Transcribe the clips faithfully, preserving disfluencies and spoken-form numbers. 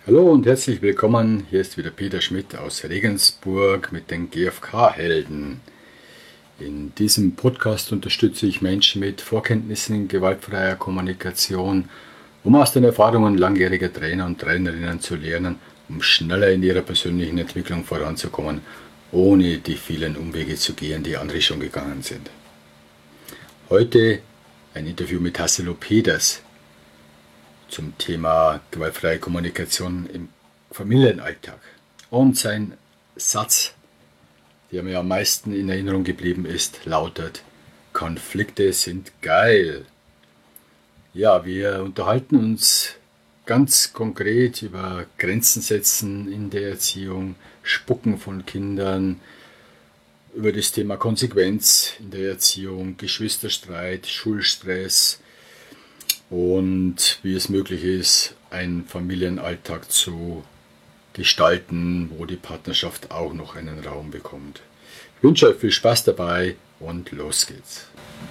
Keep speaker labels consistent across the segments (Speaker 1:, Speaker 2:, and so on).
Speaker 1: Hallo und herzlich willkommen. Hier ist wieder Peter Schmidt aus Regensburg mit den G F K-Helden. In diesem Podcast unterstütze ich Menschen mit Vorkenntnissen in gewaltfreier Kommunikation, um aus den Erfahrungen langjähriger Trainer und Trainerinnen zu lernen, um schneller in ihrer persönlichen Entwicklung voranzukommen, ohne die vielen Umwege zu gehen, die andere schon gegangen sind. Heute ein Interview mit Tassilo Peters zum Thema gewaltfreie Kommunikation im Familienalltag. Und sein Satz, der mir am meisten in Erinnerung geblieben ist, lautet: Konflikte sind geil. Ja, wir unterhalten uns ganz konkret über Grenzen setzen in der Erziehung, Spucken von Kindern, über das Thema Konsequenz in der Erziehung, Geschwisterstreit, Schulstress, und wie es möglich ist, einen Familienalltag zu gestalten, wo die Partnerschaft auch noch einen Raum bekommt. Ich wünsche euch viel Spaß dabei und los geht's.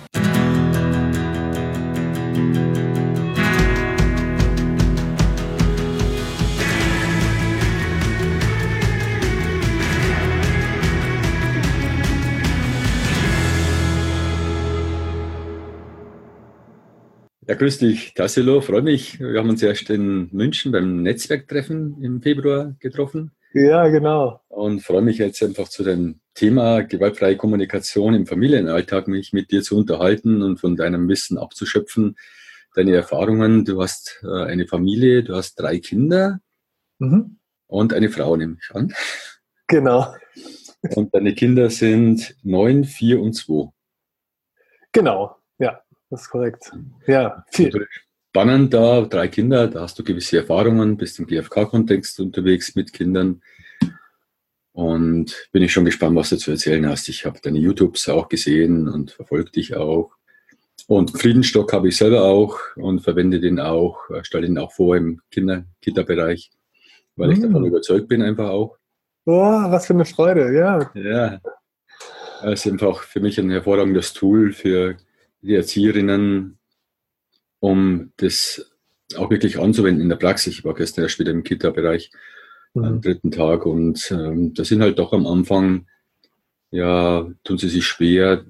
Speaker 1: Ja, grüß dich, Tassilo, freue mich. Wir haben uns erst in München beim Netzwerktreffen im Februar getroffen.
Speaker 2: Ja, genau.
Speaker 1: Und freue mich jetzt einfach zu dem Thema gewaltfreie Kommunikation im Familienalltag, mich mit dir zu unterhalten und von deinem Wissen abzuschöpfen, deine Erfahrungen. Du hast äh, eine Familie, du hast drei Kinder mhm. und eine Frau, nehme ich an.
Speaker 2: Genau.
Speaker 1: Und deine Kinder sind neun, vier und zwei.
Speaker 2: Genau, ja. Das ist korrekt. Ja, viel.
Speaker 1: Spannend da, drei Kinder, da hast du gewisse Erfahrungen, bist im G F K-Kontext unterwegs mit Kindern und bin ich schon gespannt, was du zu erzählen hast. Ich habe deine YouTubes auch gesehen und verfolge dich auch. Und Friedenstock habe ich selber auch und verwende den auch, stelle den auch vor im Kinder-Kita-Bereich, weil mm. ich davon überzeugt bin einfach auch.
Speaker 2: Boah, was für eine Freude, ja.
Speaker 1: Ja, es ist einfach für mich ein hervorragendes Tool für die Erzieherinnen, um das auch wirklich anzuwenden in der Praxis. Ich war gestern erst wieder im Kita-Bereich mhm. am dritten Tag und ähm, da sind halt doch am Anfang, ja, tun sie sich schwer,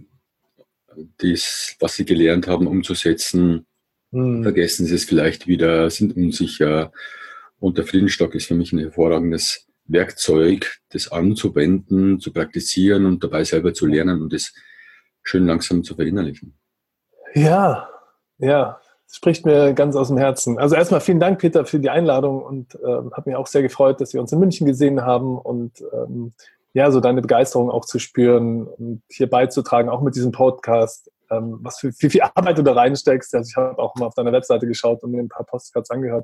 Speaker 1: das, was sie gelernt haben, umzusetzen. Mhm. Vergessen sie es vielleicht wieder, sind unsicher. Und der Friedenstock ist für mich ein hervorragendes Werkzeug, das anzuwenden, zu praktizieren und dabei selber zu lernen und das schön langsam zu verinnerlichen.
Speaker 2: Ja, ja, das spricht mir ganz aus dem Herzen. Also erstmal vielen Dank, Peter, für die Einladung und ähm, hat mich auch sehr gefreut, dass wir uns in München gesehen haben und ähm, ja, so deine Begeisterung auch zu spüren und hier beizutragen, auch mit diesem Podcast, ähm, was für wie viel Arbeit du da reinsteckst. Also ich habe auch mal auf deiner Webseite geschaut und mir ein paar Podcasts angehört.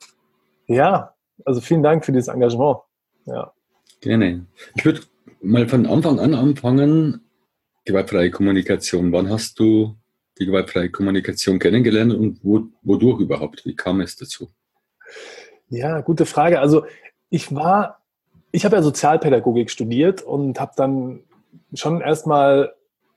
Speaker 2: Ja, also vielen Dank für dieses Engagement. Ja.
Speaker 1: Gerne. Ich würde mal von Anfang an anfangen, gewaltfreie Kommunikation. Wann hast du die gewaltfreie Kommunikation kennengelernt und wo, wodurch überhaupt? Wie kam es dazu?
Speaker 2: Ja, gute Frage. Also ich war, ich habe ja Sozialpädagogik studiert und habe dann schon erstmal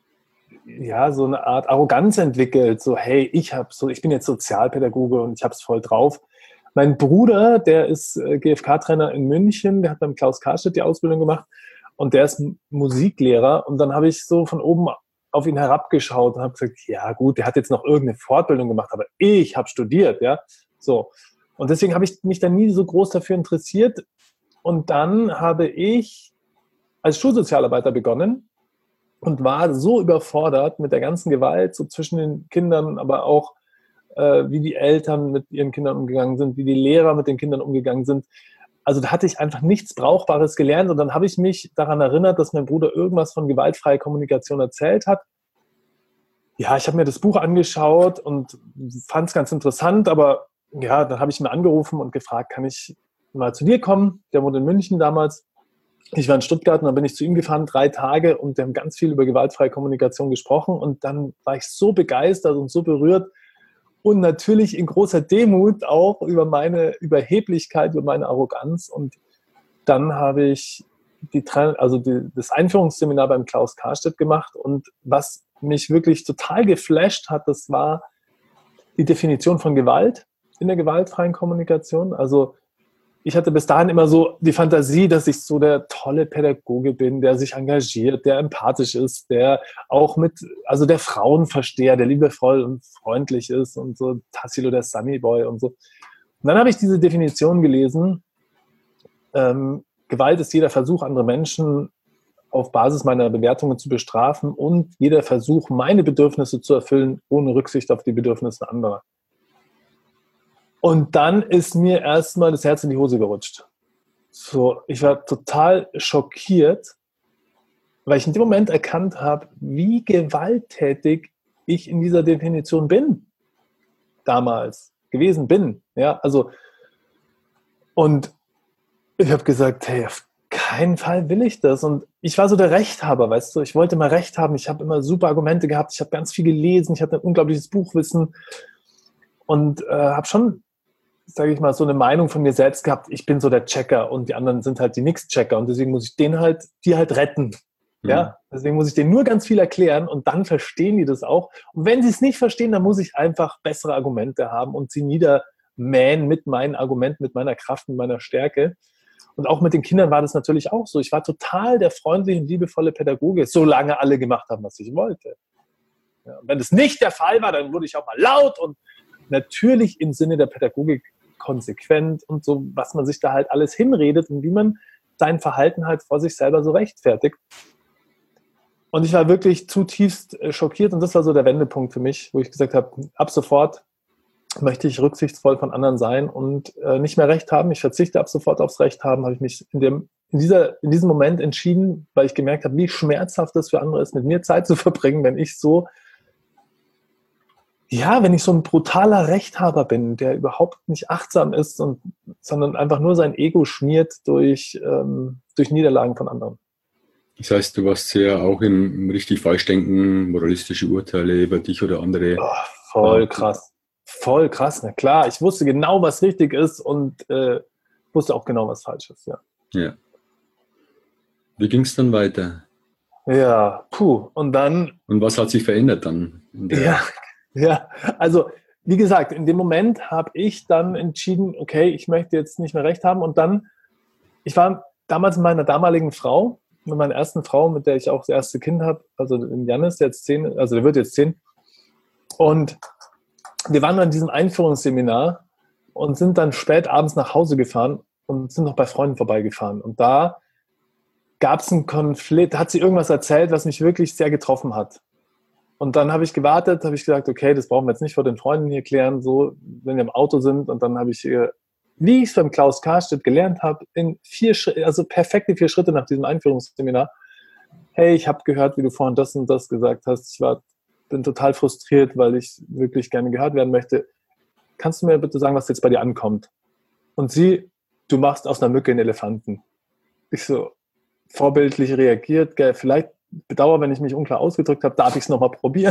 Speaker 2: ja so eine Art Arroganz entwickelt. So, hey, ich habe so, ich bin jetzt Sozialpädagoge und ich habe es voll drauf. Mein Bruder, der ist G F K-Trainer in München, der hat beim Klaus Karstedt die Ausbildung gemacht und der ist Musiklehrer und dann habe ich so von oben auf ihn herabgeschaut und habe gesagt, ja gut, der hat jetzt noch irgendeine Fortbildung gemacht, aber ich habe studiert, ja, so. Und deswegen habe ich mich dann nie so groß dafür interessiert und dann habe ich als Schulsozialarbeiter begonnen und war so überfordert mit der ganzen Gewalt, so zwischen den Kindern, aber auch äh, wie die Eltern mit ihren Kindern umgegangen sind, wie die Lehrer mit den Kindern umgegangen sind. Also da hatte ich einfach nichts Brauchbares gelernt und dann habe ich mich daran erinnert, dass mein Bruder irgendwas von gewaltfreier Kommunikation erzählt hat. Ja, ich habe mir das Buch angeschaut und fand es ganz interessant, aber ja, dann habe ich ihn angerufen und gefragt, kann ich mal zu dir kommen? Der wohnt in München damals. Ich war in Stuttgart und dann bin ich zu ihm gefahren, drei Tage und wir haben ganz viel über gewaltfreie Kommunikation gesprochen und dann war ich so begeistert und so berührt und natürlich in großer Demut auch über meine Überheblichkeit, über meine Arroganz. Und dann habe ich die, also die, das Einführungsseminar beim Klaus Karstedt gemacht und was mich wirklich total geflasht hat, das war die Definition von Gewalt in der gewaltfreien Kommunikation. Also ich hatte bis dahin immer so die Fantasie, dass ich so der tolle Pädagoge bin, der sich engagiert, der empathisch ist, der auch mit, also der Frauenversteher, der liebevoll und freundlich ist und so Tassilo der Sunnyboy und so. Und dann habe ich diese Definition gelesen, ähm, Gewalt ist jeder Versuch, andere Menschen auf Basis meiner Bewertungen zu bestrafen und jeder Versuch, meine Bedürfnisse zu erfüllen, ohne Rücksicht auf die Bedürfnisse anderer. Und dann ist mir erstmal das Herz in die Hose gerutscht. So, ich war total schockiert, weil ich in dem Moment erkannt habe, wie gewalttätig ich in dieser Definition bin. Damals gewesen bin. Ja, also, und ich habe gesagt, hey, auf keinen Fall will ich das. Und ich war so der Rechthaber, weißt du, ich wollte mal Recht haben. Ich habe immer super Argumente gehabt. Ich habe ganz viel gelesen. Ich hatte ein unglaubliches Buchwissen und äh, habe schon, sage ich mal, so eine Meinung von mir selbst gehabt. Ich bin so der Checker und die anderen sind halt die Nix-Checker und deswegen muss ich den halt, die halt retten. Mhm. Ja, deswegen muss ich denen nur ganz viel erklären und dann verstehen die das auch. Und wenn sie es nicht verstehen, dann muss ich einfach bessere Argumente haben und sie niedermähen mit meinen Argumenten, mit meiner Kraft, mit meiner Stärke. Und auch mit den Kindern war das natürlich auch so. Ich war total der freundliche und liebevolle Pädagoge, solange alle gemacht haben, was ich wollte. Ja, wenn das nicht der Fall war, dann wurde ich auch mal laut und natürlich im Sinne der Pädagogik konsequent und so, was man sich da halt alles hinredet und wie man sein Verhalten halt vor sich selber so rechtfertigt. Und ich war wirklich zutiefst schockiert und das war so der Wendepunkt für mich, wo ich gesagt habe, ab sofort möchte ich rücksichtsvoll von anderen sein und äh, nicht mehr Recht haben. Ich verzichte ab sofort aufs Recht haben, habe ich mich in, dem, in, dieser, in diesem Moment entschieden, weil ich gemerkt habe, wie schmerzhaft es für andere ist, mit mir Zeit zu verbringen, wenn ich so, ja, wenn ich so ein brutaler Rechthaber bin, der überhaupt nicht achtsam ist, und, sondern einfach nur sein Ego schmiert durch, ähm, durch Niederlagen von anderen.
Speaker 1: Das heißt, du warst ja auch im, im richtig Falschdenken, moralistische Urteile über dich oder andere.
Speaker 2: Oh, voll krass. Voll krass, na klar. Ich wusste genau, was richtig ist und äh, wusste auch genau, was falsch ist, ja.
Speaker 1: Ja. Wie ging es dann weiter?
Speaker 2: Ja, puh. Und dann...
Speaker 1: Und was hat sich verändert dann?
Speaker 2: Ja, ja, also wie gesagt, in dem Moment habe ich dann entschieden, okay, ich möchte jetzt nicht mehr Recht haben. Und dann, ich war damals mit meiner damaligen Frau, mit meiner ersten Frau, mit der ich auch das erste Kind habe, also Janis, der jetzt zehn, also der wird jetzt zehn. Und wir waren an diesem Einführungsseminar und sind dann spät abends nach Hause gefahren und sind noch bei Freunden vorbeigefahren. Und da gab es einen Konflikt, da hat sie irgendwas erzählt, was mich wirklich sehr getroffen hat. Und dann habe ich gewartet, habe ich gesagt, okay, das brauchen wir jetzt nicht vor den Freunden hier klären, so, wenn wir im Auto sind. Und dann habe ich, wie ich es beim Klaus Karstedt gelernt habe, in vier Schritte, also perfekte vier Schritte nach diesem Einführungsseminar. Hey, ich habe gehört, wie du vorhin das und das gesagt hast. Ich war bin total frustriert, weil ich wirklich gerne gehört werden möchte. Kannst du mir bitte sagen, was jetzt bei dir ankommt? Und sie, du machst aus einer Mücke einen Elefanten. Ich so, vorbildlich reagiert, gell, vielleicht bedauere, wenn ich mich unklar ausgedrückt habe, darf ich es nochmal probieren?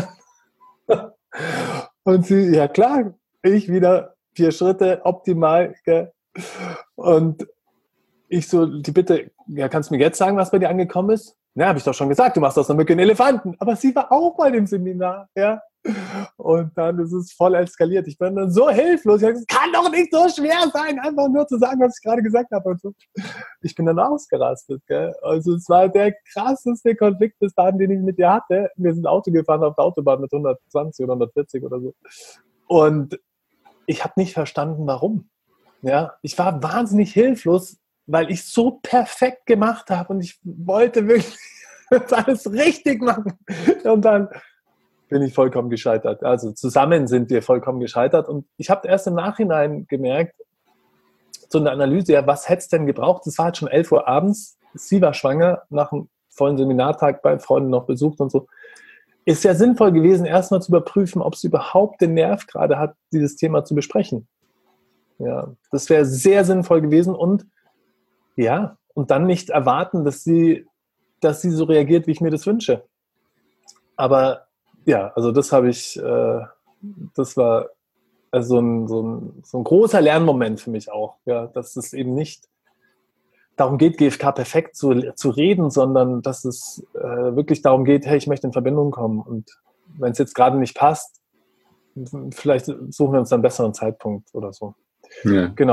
Speaker 2: Und sie, ja klar, ich wieder vier Schritte, optimal. Gell. Und ich so, die Bitte, ja, kannst du mir jetzt sagen, was bei dir angekommen ist? Ja, habe ich doch schon gesagt, du machst aus einer Mücke einen Elefanten. Aber sie war auch bei dem Seminar, ja. Und dann ist es voll eskaliert. Ich bin dann so hilflos. Ich sage, es kann doch nicht so schwer sein, einfach nur zu sagen, was ich gerade gesagt habe. Und so. Ich bin dann ausgerastet, gell. Also es war der krasseste Konflikt bis dahin, den ich mit ihr hatte. Wir sind Auto gefahren auf der Autobahn mit hundertzwanzig oder hundertvierzig oder so. Und ich habe nicht verstanden, warum. Ja, ich war wahnsinnig hilflos, weil ich so perfekt gemacht habe und ich wollte wirklich alles richtig machen. Und dann bin ich vollkommen gescheitert. Also zusammen sind wir vollkommen gescheitert. Und ich habe erst im Nachhinein gemerkt, so eine Analyse, ja, was hätte es denn gebraucht? Es war halt schon elf Uhr abends, sie war schwanger, nach einem vollen Seminartag bei Freunden noch besucht und so. Ist ja sinnvoll gewesen, erstmal zu überprüfen, ob sie überhaupt den Nerv gerade hat, dieses Thema zu besprechen. Ja, das wäre sehr sinnvoll gewesen und ja, und dann nicht erwarten, dass sie, dass sie so reagiert, wie ich mir das wünsche. Aber ja, also das habe ich, äh, das war also so ein, so, ein, so ein großer Lernmoment für mich auch, ja, dass es eben nicht darum geht, G F K perfekt zu, zu reden, sondern dass es äh, wirklich darum geht, hey, ich möchte in Verbindung kommen und wenn es jetzt gerade nicht passt, vielleicht suchen wir uns einen besseren Zeitpunkt oder so.
Speaker 1: Ja.
Speaker 2: Genau.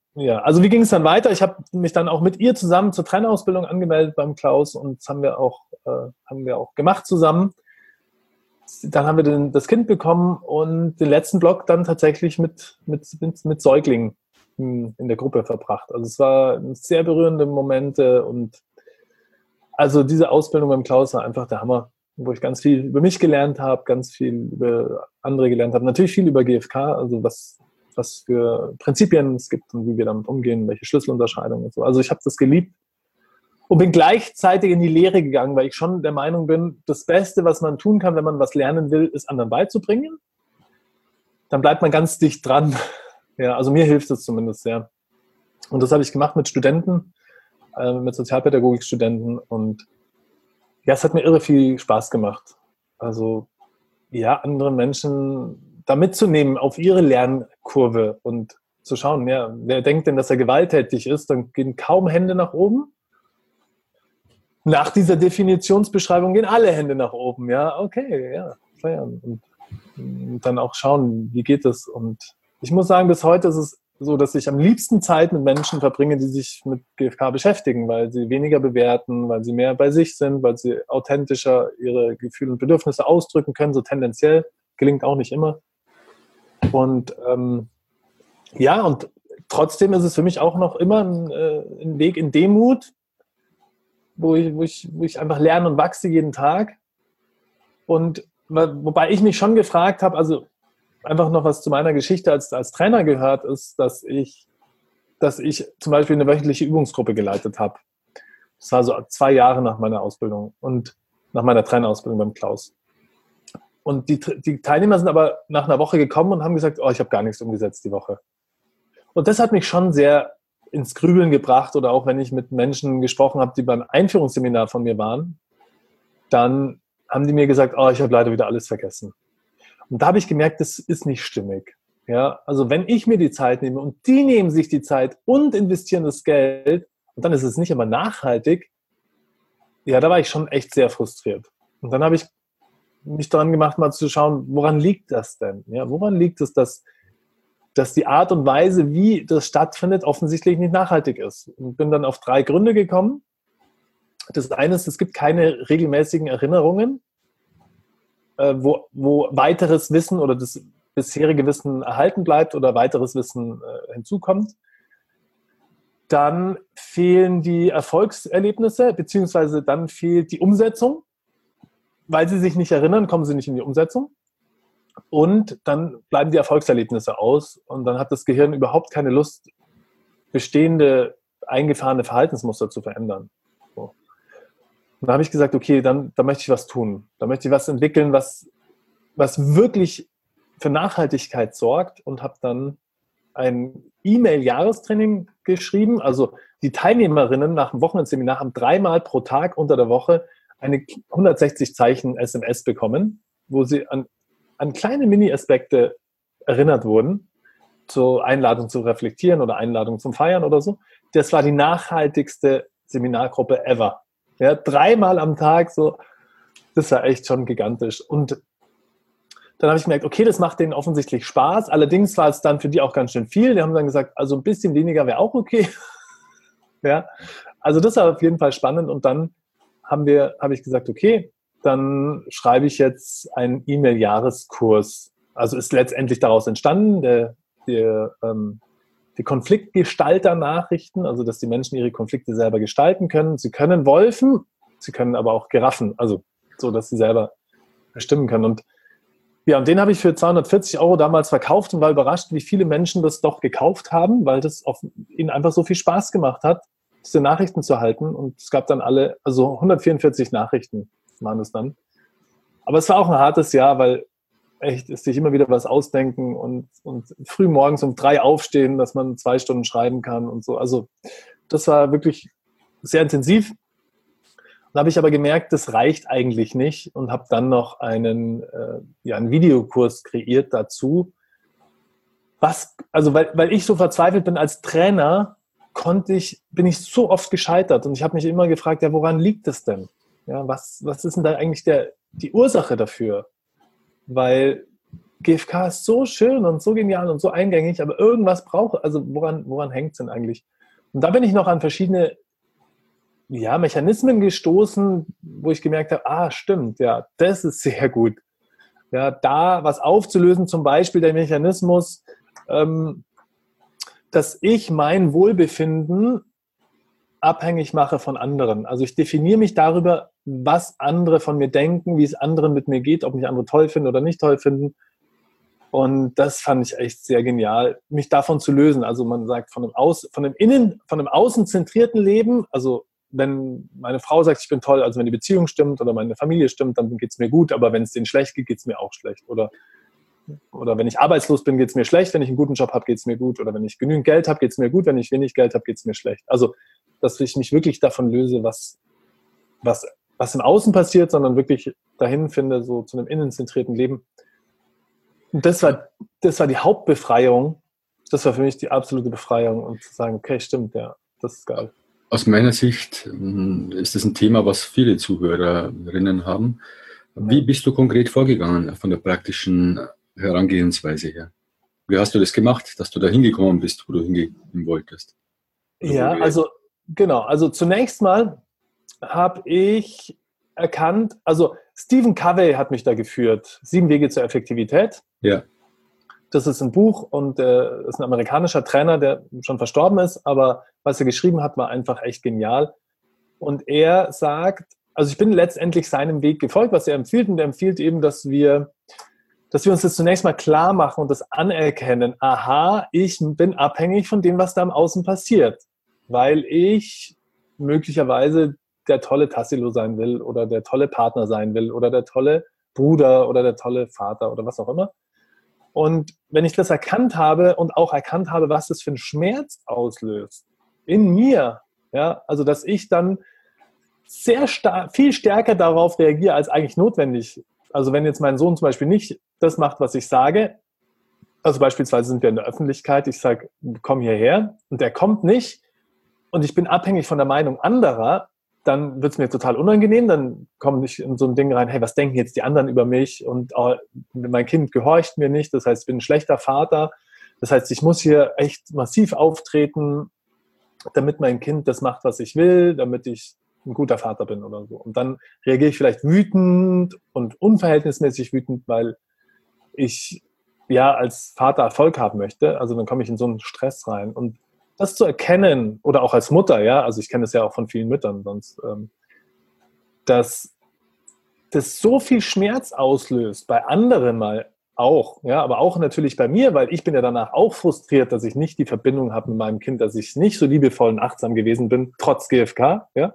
Speaker 2: ja, also wie ging es dann weiter? Ich habe mich dann auch mit ihr zusammen zur Trainerausbildung angemeldet beim Klaus und das haben wir auch, äh, haben wir auch gemacht zusammen. Dann haben wir den, das Kind bekommen und den letzten Block dann tatsächlich mit, mit, mit, mit Säuglingen in der Gruppe verbracht. Also es war sehr berührende Momente und also diese Ausbildung beim Klaus war einfach der Hammer, wo ich ganz viel über mich gelernt habe, ganz viel über andere gelernt habe. Natürlich viel über G F K, also was, was für Prinzipien es gibt und wie wir damit umgehen, welche Schlüsselunterscheidungen und so. Also ich habe das geliebt und bin gleichzeitig in die Lehre gegangen, weil ich schon der Meinung bin, das Beste, was man tun kann, wenn man was lernen will, ist anderen beizubringen. Dann bleibt man ganz dicht dran. Ja, also mir hilft es zumindest sehr. Und das habe ich gemacht mit Studenten, äh, mit Sozialpädagogikstudenten und ja, es hat mir irre viel Spaß gemacht. Also ja, andere Menschen da mitzunehmen auf ihre Lernkurve und zu schauen, ja, wer denkt denn, dass er gewalttätig ist, dann gehen kaum Hände nach oben. Nach dieser Definitionsbeschreibung gehen alle Hände nach oben. Ja, okay, ja, feiern. Und, und dann auch schauen, wie geht es. Und ich muss sagen, bis heute ist es so, dass ich am liebsten Zeit mit Menschen verbringe, die sich mit G F K beschäftigen, weil sie weniger bewerten, weil sie mehr bei sich sind, weil sie authentischer ihre Gefühle und Bedürfnisse ausdrücken können, so tendenziell. Gelingt auch nicht immer. Und ähm, ja, und trotzdem ist es für mich auch noch immer ein, äh, ein Weg in Demut, wo ich, wo, ich, wo ich einfach lerne und wachse jeden Tag. Und wobei ich mich schon gefragt habe, also einfach noch was zu meiner Geschichte als, als Trainer gehört, ist, dass ich, dass ich zum Beispiel eine wöchentliche Übungsgruppe geleitet habe. Das war so zwei Jahre nach meiner Ausbildung und nach meiner Trainerausbildung beim Klaus. Und die, die Teilnehmer sind aber nach einer Woche gekommen und haben gesagt, oh, ich habe gar nichts umgesetzt die Woche. Und das hat mich schon sehr ins Grübeln gebracht oder auch wenn ich mit Menschen gesprochen habe, die beim Einführungsseminar von mir waren, dann haben die mir gesagt, oh, ich habe leider wieder alles vergessen. Und da habe ich gemerkt, das ist nicht stimmig. Ja, also wenn ich mir die Zeit nehme und die nehmen sich die Zeit und investieren das Geld und dann ist es nicht immer nachhaltig, ja, da war ich schon echt sehr frustriert. Und dann habe ich mich daran gemacht, mal zu schauen, woran liegt das denn? Ja, woran liegt es, dass dass die Art und Weise, wie das stattfindet, offensichtlich nicht nachhaltig ist. Und bin dann auf drei Gründe gekommen. Das eine ist, es gibt keine regelmäßigen Erinnerungen, wo, wo weiteres Wissen oder das bisherige Wissen erhalten bleibt oder weiteres Wissen hinzukommt. Dann fehlen die Erfolgserlebnisse, beziehungsweise dann fehlt die Umsetzung. Weil sie sich nicht erinnern, kommen sie nicht in die Umsetzung. Und dann bleiben die Erfolgserlebnisse aus und dann hat das Gehirn überhaupt keine Lust, bestehende, eingefahrene Verhaltensmuster zu verändern. So. Und dann habe ich gesagt, okay, dann, dann möchte ich was tun. Da möchte ich was entwickeln, was, was wirklich für Nachhaltigkeit sorgt und habe dann ein E-Mail-Jahrestraining geschrieben. Also die Teilnehmerinnen nach dem Wochenendseminar haben dreimal pro Tag unter der Woche eine hundertsechzig Zeichen S M S bekommen, wo sie an an kleine Mini-Aspekte erinnert wurden, zur Einladung zu reflektieren oder Einladung zum Feiern oder so. Das war die nachhaltigste Seminargruppe ever. Ja, dreimal am Tag, so, das war echt schon gigantisch. Und dann habe ich gemerkt, okay, das macht denen offensichtlich Spaß. Allerdings war es dann für die auch ganz schön viel. Die haben dann gesagt, also ein bisschen weniger wäre auch okay. Ja, also das war auf jeden Fall spannend. Und dann haben wir, habe ich gesagt, okay, dann schreibe ich jetzt einen E-Mail-Jahreskurs. Also ist letztendlich daraus entstanden, der, der, ähm, die Konfliktgestalter-Nachrichten, also dass die Menschen ihre Konflikte selber gestalten können. Sie können Wolfen, sie können aber auch Giraffen, also so, dass sie selber bestimmen können. Und ja, und den habe ich für zweihundertvierzig Euro damals verkauft und war überrascht, wie viele Menschen das doch gekauft haben, weil das auf ihnen einfach so viel Spaß gemacht hat, diese Nachrichten zu halten. Und es gab dann alle, also hundertvierundvierzig Nachrichten waren es dann. Aber es war auch ein hartes Jahr, weil echt ist sich immer wieder was ausdenken und, und früh morgens um drei aufstehen, dass man zwei Stunden schreiben kann und so. Also das war wirklich sehr intensiv. Dann habe ich aber gemerkt, das reicht eigentlich nicht und habe dann noch einen, äh, ja, einen Videokurs kreiert dazu. Was, also weil, weil ich so verzweifelt bin als Trainer, konnte ich, bin ich so oft gescheitert und ich habe mich immer gefragt, ja, woran liegt es denn? Ja, was, was ist denn da eigentlich der, die Ursache dafür? Weil G F K ist so schön und so genial und so eingängig, aber irgendwas brauche, also woran, woran hängt es denn eigentlich? Und da bin ich noch an verschiedene ja, Mechanismen gestoßen, wo ich gemerkt habe, ah, stimmt, ja, das ist sehr gut. Ja, da was aufzulösen, zum Beispiel der Mechanismus, ähm, dass ich mein Wohlbefinden abhängig mache von anderen. Also ich definiere mich darüber, was andere von mir denken, wie es anderen mit mir geht, ob mich andere toll finden oder nicht toll finden. Und das fand ich echt sehr genial, mich davon zu lösen. Also man sagt, von einem, Aus, von einem innen, von einem außenzentrierten Leben, also wenn meine Frau sagt, ich bin toll, also wenn die Beziehung stimmt oder meine Familie stimmt, dann geht es mir gut, aber wenn es denen schlecht geht, geht es mir auch schlecht. Oder, oder wenn ich arbeitslos bin, geht es mir schlecht, wenn ich einen guten Job habe, geht es mir gut. Oder wenn ich genügend Geld habe, geht es mir gut, wenn ich wenig Geld habe, geht es mir schlecht. Also, dass ich mich wirklich davon löse, was, was, was im Außen passiert, sondern wirklich dahin finde, so zu einem innenzentrierten Leben. Und das war, das war die Hauptbefreiung. Das war für mich die absolute Befreiung. Und zu sagen, okay, stimmt, ja, das ist geil.
Speaker 1: Aus meiner Sicht ist das ein Thema, was viele Zuhörerinnen haben. Wie bist du konkret vorgegangen von der praktischen Herangehensweise her? Wie hast du das gemacht, dass du da hingekommen bist, wo du hingehen wolltest?
Speaker 2: Oder ja, also genau. Also zunächst mal habe ich erkannt, also Stephen Covey hat mich da geführt, Sieben Wege zur Effektivität.
Speaker 1: Ja.
Speaker 2: Das ist ein Buch und äh, ist ein amerikanischer Trainer, der schon verstorben ist, aber was er geschrieben hat, war einfach echt genial. Und er sagt, also ich bin letztendlich seinem Weg gefolgt, was er empfiehlt, und er empfiehlt eben, dass wir, dass wir uns das zunächst mal klar machen und das anerkennen. Aha, ich bin abhängig von dem, was da im Außen passiert, weil ich möglicherweise der tolle Tassilo sein will oder der tolle Partner sein will oder der tolle Bruder oder der tolle Vater oder was auch immer. Und wenn ich das erkannt habe und auch erkannt habe, was das für einen Schmerz auslöst in mir, ja, also dass ich dann sehr stark, viel stärker darauf reagiere als eigentlich notwendig. Also wenn jetzt mein Sohn zum Beispiel nicht das macht, was ich sage, also beispielsweise sind wir in der Öffentlichkeit, ich sage, komm hierher und der kommt nicht und ich bin abhängig von der Meinung anderer, dann wird es mir total unangenehm, dann komme ich in so ein Ding rein, hey, was denken jetzt die anderen über mich und oh, mein Kind gehorcht mir nicht, das heißt, ich bin ein schlechter Vater, das heißt, ich muss hier echt massiv auftreten, damit mein Kind das macht, was ich will, damit ich ein guter Vater bin oder so. Und dann reagiere ich vielleicht wütend und unverhältnismäßig wütend, weil ich ja als Vater Erfolg haben möchte, also dann komme ich in so einen Stress rein und das zu erkennen, oder auch als Mutter, ja, also ich kenne das ja auch von vielen Müttern, sonst, ähm, dass das so viel Schmerz auslöst, bei anderen mal auch, ja, aber auch natürlich bei mir, weil ich bin ja danach auch frustriert, dass ich nicht die Verbindung habe mit meinem Kind, dass ich nicht so liebevoll und achtsam gewesen bin, trotz G F K, ja.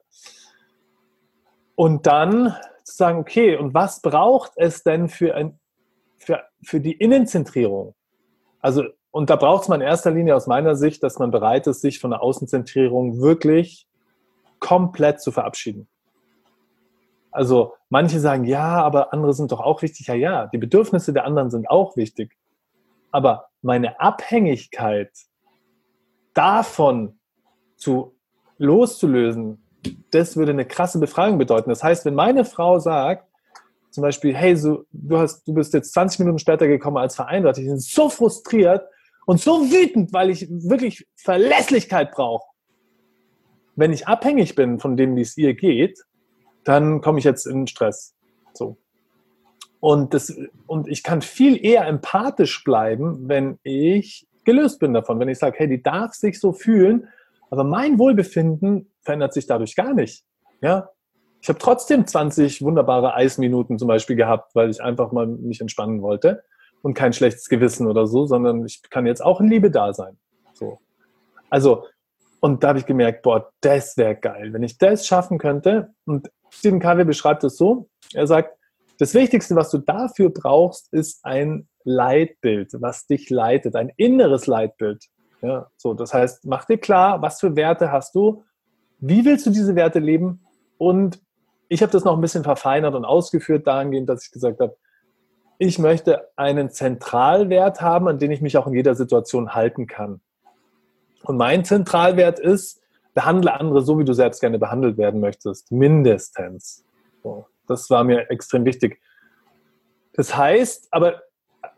Speaker 2: Und dann zu sagen, okay, und was braucht es denn für, ein, für, für die Innenzentrierung? Also und da braucht es mal in erster Linie aus meiner Sicht, dass man bereit ist, sich von der Außenzentrierung wirklich komplett zu verabschieden. Also manche sagen, ja, aber andere sind doch auch wichtig. Ja, ja, die Bedürfnisse der anderen sind auch wichtig. Aber meine Abhängigkeit davon zu loszulösen, das würde eine krasse Befreiung bedeuten. Das heißt, wenn meine Frau sagt, zum Beispiel, hey, so, du, hast, du bist jetzt zwanzig Minuten später gekommen als vereinbart, ich bin so frustriert, und so wütend, weil ich wirklich Verlässlichkeit brauche. Wenn ich abhängig bin von dem, wie es ihr geht, dann komme ich jetzt in Stress. So. Und, das, und ich kann viel eher empathisch bleiben, wenn ich gelöst bin davon. Wenn ich sage, hey, die darf sich so fühlen, aber mein Wohlbefinden verändert sich dadurch gar nicht. Ja? Ich habe trotzdem zwanzig wunderbare Eisminuten zum Beispiel gehabt, weil ich einfach mal mich entspannen wollte. Und kein schlechtes Gewissen oder so, sondern ich kann jetzt auch in Liebe da sein. So. Also, und da habe ich gemerkt, boah, das wäre geil, wenn ich das schaffen könnte. Und Stephen Covey beschreibt es so, er sagt, das Wichtigste, was du dafür brauchst, ist ein Leitbild, was dich leitet, ein inneres Leitbild. Ja, so, das heißt, mach dir klar, was für Werte hast du, wie willst du diese Werte leben? Und ich habe das noch ein bisschen verfeinert und ausgeführt dahingehend, dass ich gesagt habe, ich möchte einen Zentralwert haben, an den ich mich auch in jeder Situation halten kann. Und mein Zentralwert ist, behandle andere so, wie du selbst gerne behandelt werden möchtest. Mindestens. So, das war mir extrem wichtig. Das heißt, aber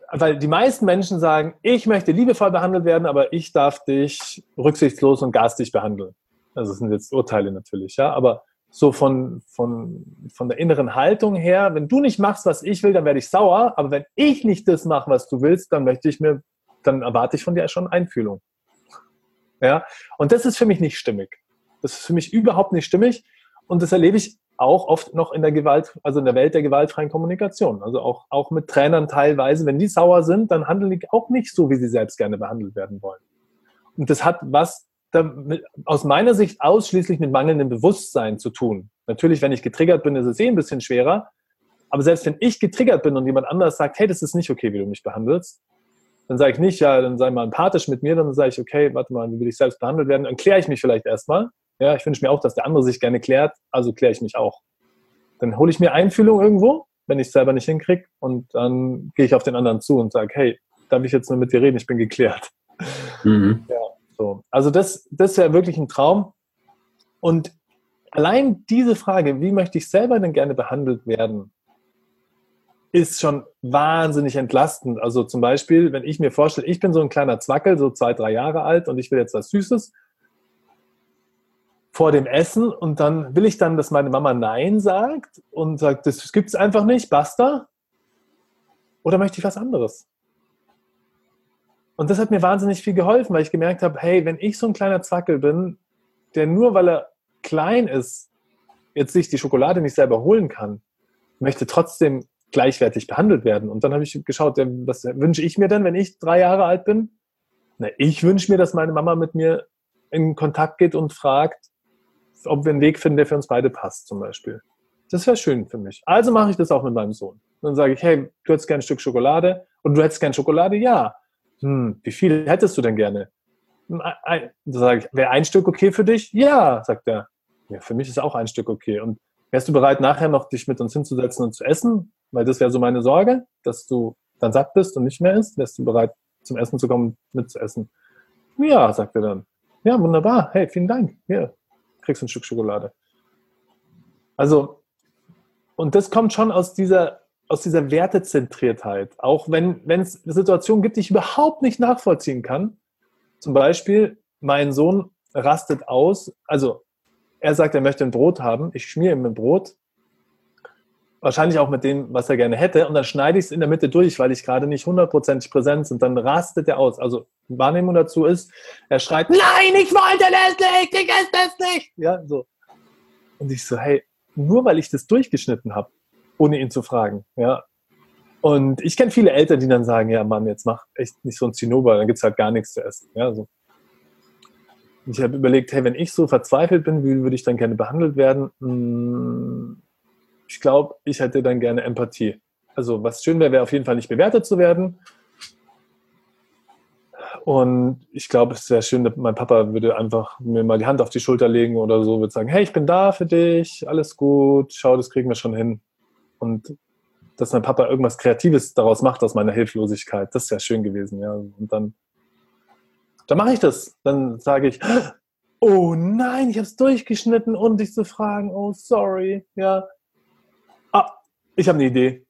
Speaker 2: weil die meisten Menschen sagen, ich möchte liebevoll behandelt werden, aber ich darf dich rücksichtslos und garstig behandeln. Also das sind jetzt Urteile natürlich, ja, aber so von, von, von der inneren Haltung her, wenn du nicht machst, was ich will, dann werde ich sauer, aber wenn ich nicht das mache, was du willst, dann möchte ich mir, dann erwarte ich von dir schon Einfühlung. Ja, und das ist für mich nicht stimmig. Das ist für mich überhaupt nicht stimmig und das erlebe ich auch oft noch in der Gewalt, also in der Welt der gewaltfreien Kommunikation. Also auch, auch mit Trainern teilweise, wenn die sauer sind, dann handeln die auch nicht so, wie sie selbst gerne behandelt werden wollen. Und das hat was damit, aus meiner Sicht ausschließlich mit mangelndem Bewusstsein zu tun. Natürlich, wenn ich getriggert bin, ist es eh ein bisschen schwerer. Aber selbst wenn ich getriggert bin und jemand anders sagt, hey, das ist nicht okay, wie du mich behandelst, dann sage ich nicht, ja, dann sei mal empathisch mit mir, dann sage ich, okay, warte mal, wie will ich selbst behandelt werden? Dann kläre ich mich vielleicht erstmal. Ja, ich wünsche mir auch, dass der andere sich gerne klärt, also kläre ich mich auch. Dann hole ich mir Einfühlung irgendwo, wenn ich es selber nicht hinkriege, und dann gehe ich auf den anderen zu und sage, hey, darf ich jetzt nur mit dir reden, ich bin geklärt. Mhm. Ja, so. Also das, das wäre wirklich ein Traum. Und allein diese Frage, wie möchte ich selber denn gerne behandelt werden, ist schon wahnsinnig entlastend. Also zum Beispiel, wenn ich mir vorstelle, ich bin so ein kleiner Zwackel, so zwei, drei Jahre alt und ich will jetzt was Süßes vor dem Essen und dann will ich dann, dass meine Mama Nein sagt und sagt, das gibt es einfach nicht, basta. Oder möchte ich was anderes? Und das hat mir wahnsinnig viel geholfen, weil ich gemerkt habe, hey, wenn ich so ein kleiner Zwackel bin, der nur, weil er klein ist, jetzt sich die Schokolade nicht selber holen kann, möchte trotzdem gleichwertig behandelt werden. Und dann habe ich geschaut, was wünsche ich mir denn, wenn ich drei Jahre alt bin? Na, ich wünsche mir, dass meine Mama mit mir in Kontakt geht und fragt, ob wir einen Weg finden, der für uns beide passt, zum Beispiel. Das wäre schön für mich. Also mache ich das auch mit meinem Sohn. Dann sage ich, hey, du hättest gerne ein Stück Schokolade und du hättest gerne Schokolade? Ja. Hm, wie viel hättest du denn gerne? Dann sage ich, wäre ein Stück okay für dich? Ja, sagt er. Ja, für mich ist auch ein Stück okay. Und wärst du bereit, nachher noch dich mit uns hinzusetzen und zu essen? Weil das wäre so meine Sorge, dass du dann satt bist und nicht mehr isst. Wärst du bereit, zum Essen zu kommen, mitzuessen? Ja, sagt er dann. Ja, wunderbar. Hey, vielen Dank. Hier, kriegst du ein Stück Schokolade. Also, und das kommt schon aus dieser, aus dieser Wertezentriertheit. Auch wenn wenn es Situationen gibt, die ich überhaupt nicht nachvollziehen kann. Zum Beispiel, mein Sohn rastet aus. Also, er sagt, er möchte ein Brot haben. Ich schmiere ihm ein Brot. Wahrscheinlich auch mit dem, was er gerne hätte. Und dann schneide ich es in der Mitte durch, weil ich gerade nicht hundertprozentig präsent bin. Und dann rastet er aus. Also Wahrnehmung dazu ist, er schreit, nein, ich wollte das nicht, ich esse das nicht. Ja, so. Und ich so, hey, nur weil ich das durchgeschnitten habe, ohne ihn zu fragen. Ja. Und ich kenne viele Eltern, die dann sagen, ja Mann, jetzt mach echt nicht so ein Zinnober, dann gibt es halt gar nichts zu essen. Ja, so. Und ich habe überlegt, hey, wenn ich so verzweifelt bin, wie würde ich dann gerne behandelt werden? Hm, ich glaube, ich hätte dann gerne Empathie. Also was schön wäre, wäre auf jeden Fall nicht bewertet zu werden. Und ich glaube, es wäre schön, mein Papa würde einfach mir mal die Hand auf die Schulter legen oder so, würde sagen, hey, ich bin da für dich, alles gut, schau, das kriegen wir schon hin. Und dass mein Papa irgendwas Kreatives daraus macht aus meiner Hilflosigkeit, das wäre schön gewesen. Ja. Und dann, dann mache ich das. Dann sage ich, oh nein, ich habe es durchgeschnitten, ohne dich zu fragen, oh sorry, ja. Ah, ich habe eine Idee.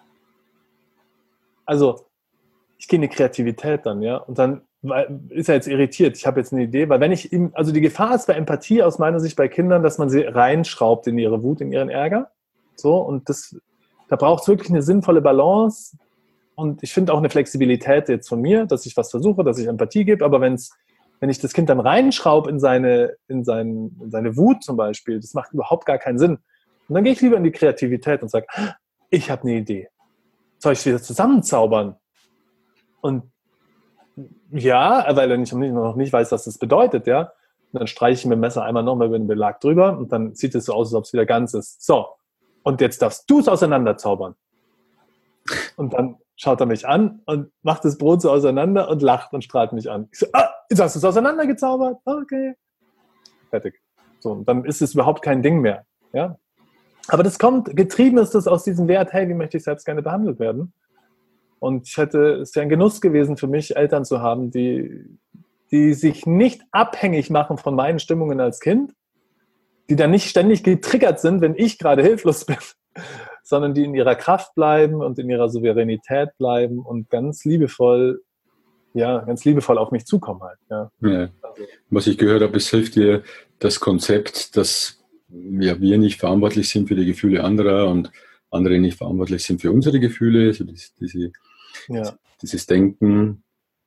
Speaker 2: Also, ich gehe in die Kreativität dann, ja, und dann ist er jetzt irritiert. Ich habe jetzt eine Idee, weil wenn ich ihm, also die Gefahr ist bei Empathie aus meiner Sicht bei Kindern, dass man sie reinschraubt in ihre Wut, in ihren Ärger, so, und das, da braucht es wirklich eine sinnvolle Balance und ich finde auch eine Flexibilität jetzt von mir, dass ich was versuche, dass ich Empathie gebe, aber wenn's, wenn ich das Kind dann reinschraube in seine, in, sein, in seine Wut zum Beispiel, das macht überhaupt gar keinen Sinn. Und dann gehe ich lieber in die Kreativität und sage, ich habe eine Idee. Soll ich wieder zusammenzaubern? Und ja, weil er nicht, noch nicht weiß, was das bedeutet, ja. Und dann streiche ich mit dem Messer einmal nochmal über den Belag drüber und dann sieht es so aus, als ob es wieder ganz ist. So, und jetzt darfst du es auseinanderzaubern. Und dann schaut er mich an und macht das Brot so auseinander und lacht und strahlt mich an. Ich so, ah, jetzt hast du es auseinandergezaubert? Okay. Fertig. So, und dann ist es überhaupt kein Ding mehr, ja. Aber das kommt, getrieben ist das aus diesem Wert, hey, wie möchte ich selbst gerne behandelt werden? Und ich hätte, es wäre ein Genuss gewesen für mich, Eltern zu haben, die, die sich nicht abhängig machen von meinen Stimmungen als Kind, die dann nicht ständig getriggert sind, wenn ich gerade hilflos bin, sondern die in ihrer Kraft bleiben und in ihrer Souveränität bleiben und ganz liebevoll, ja, ganz liebevoll auf mich zukommen halt. Ja.
Speaker 1: Ja. Was ich gehört habe, es hilft dir das Konzept, dass ja, wir nicht verantwortlich sind für die Gefühle anderer und andere nicht verantwortlich sind für unsere Gefühle, also das, diese,
Speaker 2: Ja.
Speaker 1: dieses Denken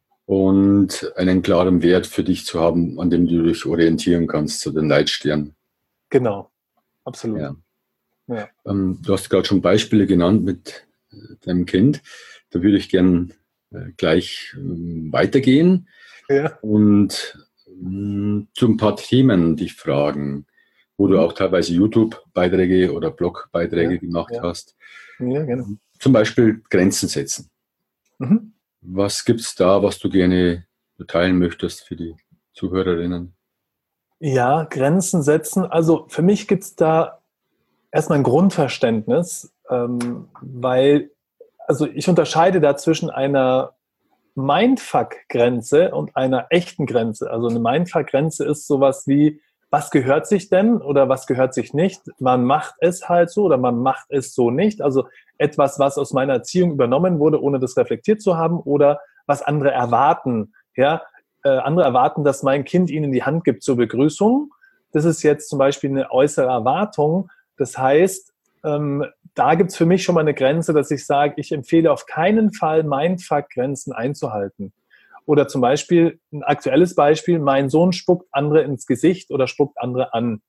Speaker 1: und einen klaren Wert für dich zu haben, an dem du dich orientieren kannst, so den Leitstern.
Speaker 2: Genau, absolut.
Speaker 1: Ja.
Speaker 2: Ja.
Speaker 1: Ähm, du hast gerade schon Beispiele genannt mit deinem Kind. Da würde ich gern äh, gleich ähm, weitergehen
Speaker 2: Ja.
Speaker 1: und ähm, zu ein paar Themen dich fragen, wo du auch teilweise YouTube-Beiträge oder Blog-Beiträge
Speaker 2: Ja,
Speaker 1: gemacht
Speaker 2: ja.
Speaker 1: hast.
Speaker 2: Ja, gerne.
Speaker 1: Zum Beispiel Grenzen setzen.
Speaker 2: Mhm.
Speaker 1: Was gibt es da, was du gerne teilen möchtest für die Zuhörerinnen?
Speaker 2: Ja, Grenzen setzen. Also für mich gibt es da erstmal ein Grundverständnis, ähm, weil, also ich unterscheide da zwischen einer Mindfuck-Grenze und einer echten Grenze. Also eine Mindfuck-Grenze ist sowas wie, was gehört sich denn oder was gehört sich nicht? Man macht es halt so oder man macht es so nicht. Also etwas, was aus meiner Erziehung übernommen wurde, ohne das reflektiert zu haben, oder was andere erwarten. Ja, äh, andere erwarten, dass mein Kind ihnen die Hand gibt zur Begrüßung. Das ist jetzt zum Beispiel eine äußere Erwartung. Das heißt, ähm, da gibt es für mich schon mal eine Grenze, dass ich sage, ich empfehle auf keinen Fall, Mindfuck-Grenzen einzuhalten. Oder zum Beispiel, ein aktuelles Beispiel, mein Sohn spuckt andere ins Gesicht oder spuckt andere an.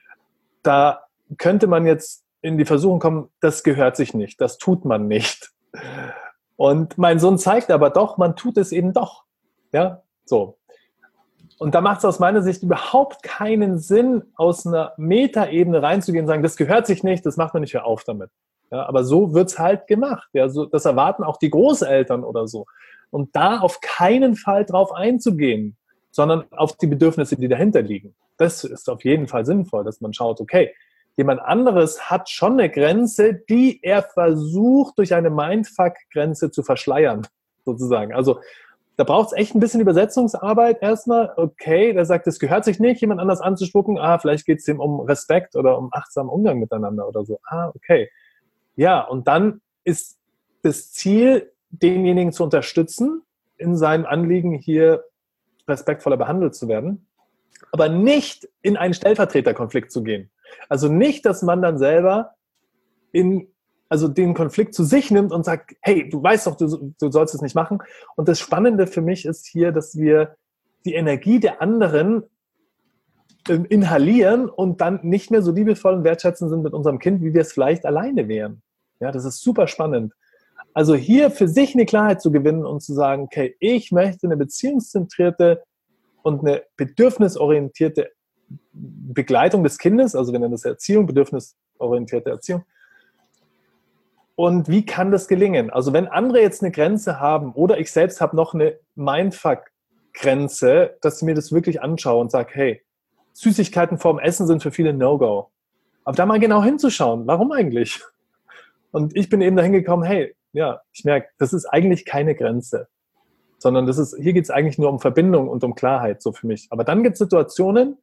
Speaker 2: Da könnte man jetzt in die Versuchung kommen, das gehört sich nicht, das tut man nicht. Und mein Sohn zeigt aber doch, man tut es eben doch. Ja, so. Und da macht es aus meiner Sicht überhaupt keinen Sinn, aus einer Metaebene reinzugehen und sagen, das gehört sich nicht, das macht man nicht, hör auf damit. Ja, aber so wird es halt gemacht. Ja, so, das erwarten auch die Großeltern oder so. Und da auf keinen Fall drauf einzugehen, sondern auf die Bedürfnisse, die dahinter liegen. Das ist auf jeden Fall sinnvoll, dass man schaut, okay, jemand anderes hat schon eine Grenze, die er versucht, durch eine Mindfuck-Grenze zu verschleiern, sozusagen. Also da braucht es echt ein bisschen Übersetzungsarbeit erstmal. Okay, der sagt, es gehört sich nicht, jemand anders anzuspucken. Ah, vielleicht geht es ihm um Respekt oder um achtsamen Umgang miteinander oder so. Ah, okay. Ja, und dann ist das Ziel, denjenigen zu unterstützen, in seinem Anliegen hier respektvoller behandelt zu werden, aber nicht in einen Stellvertreterkonflikt zu gehen. Also nicht, dass man dann selber in, also den Konflikt zu sich nimmt und sagt, hey, du weißt doch, du, du sollst es nicht machen. Und das Spannende für mich ist hier, dass wir die Energie der anderen ähm, inhalieren und dann nicht mehr so liebevoll und wertschätzend sind mit unserem Kind, wie wir es vielleicht alleine wären. Ja, das ist super spannend. Also hier für sich eine Klarheit zu gewinnen und zu sagen, okay, ich möchte eine beziehungszentrierte und eine bedürfnisorientierte Begleitung des Kindes, also wir nennen das Erziehung, bedürfnisorientierte Erziehung. Und wie kann das gelingen? Also wenn andere jetzt eine Grenze haben oder ich selbst habe noch eine Mindfuck-Grenze, dass ich mir das wirklich anschaue und sage, hey, Süßigkeiten vorm Essen sind für viele No-Go. Aber da mal genau hinzuschauen, warum eigentlich? Und ich bin eben dahin gekommen, hey, ja, ich merke, das ist eigentlich keine Grenze, sondern das ist, hier geht es eigentlich nur um Verbindung und um Klarheit, so für mich. Aber dann gibt es Situationen,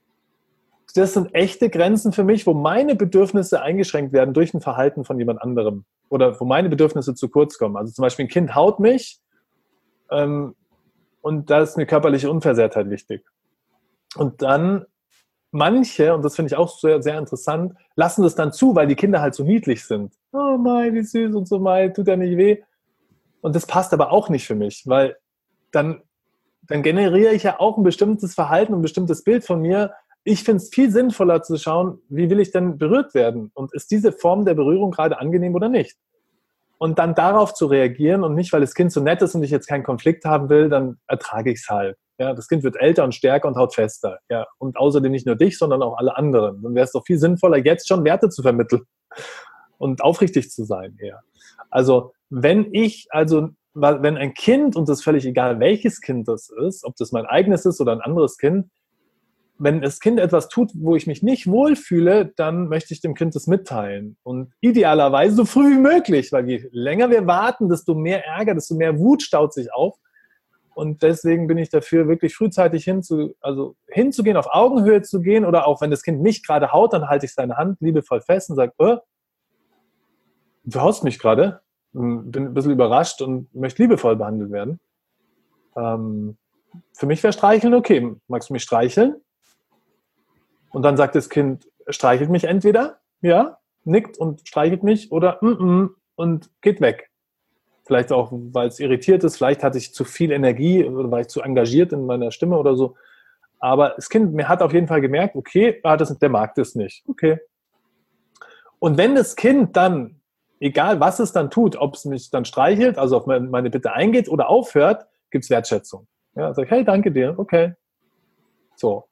Speaker 2: das sind echte Grenzen für mich, wo meine Bedürfnisse eingeschränkt werden durch ein Verhalten von jemand anderem oder wo meine Bedürfnisse zu kurz kommen. Also zum Beispiel ein Kind haut mich ähm, und da ist eine körperliche Unversehrtheit wichtig. Und dann manche, und das finde ich auch sehr, sehr interessant, lassen das dann zu, weil die Kinder halt so niedlich sind. Oh mein, wie süß und so, mein, tut ja nicht weh. Und das passt aber auch nicht für mich, weil dann, dann generiere ich ja auch ein bestimmtes Verhalten, ein bestimmtes Bild von mir. Ich finde es viel sinnvoller zu schauen, wie will ich denn berührt werden? Und ist diese Form der Berührung gerade angenehm oder nicht? Und dann darauf zu reagieren und nicht, weil das Kind so nett ist und ich jetzt keinen Konflikt haben will, dann ertrage ich es halt. Ja, das Kind wird älter und stärker und haut fester. Ja, und außerdem nicht nur dich, sondern auch alle anderen. Dann wäre es doch viel sinnvoller, jetzt schon Werte zu vermitteln und aufrichtig zu sein. Ja. Also wenn ich, also wenn ein Kind, und das ist völlig egal, welches Kind das ist, ob das mein eigenes ist oder ein anderes Kind, wenn das Kind etwas tut, wo ich mich nicht wohlfühle, dann möchte ich dem Kind das mitteilen. Und idealerweise so früh wie möglich, weil je länger wir warten, desto mehr Ärger, desto mehr Wut staut sich auf. Und deswegen bin ich dafür, wirklich frühzeitig hinzu, also hinzugehen, auf Augenhöhe zu gehen, oder auch wenn das Kind mich gerade haut, dann halte ich seine Hand liebevoll fest und sage, oh, du haust mich gerade, bin ein bisschen überrascht und möchte liebevoll behandelt werden. Ähm, für mich wäre Streicheln okay. Magst du mich streicheln? Und dann sagt das Kind, streichelt mich entweder, ja, nickt und streichelt mich oder mm -mm, und geht weg. Vielleicht auch, weil es irritiert ist, vielleicht hatte ich zu viel Energie oder war ich zu engagiert in meiner Stimme oder so. Aber das Kind mir hat auf jeden Fall gemerkt, okay, ah, das, der mag das nicht. Okay. Und wenn das Kind dann, egal was es dann tut, ob es mich dann streichelt, also auf meine Bitte eingeht oder aufhört, gibt es Wertschätzung. Ja, sag ich, hey, danke dir, okay. So.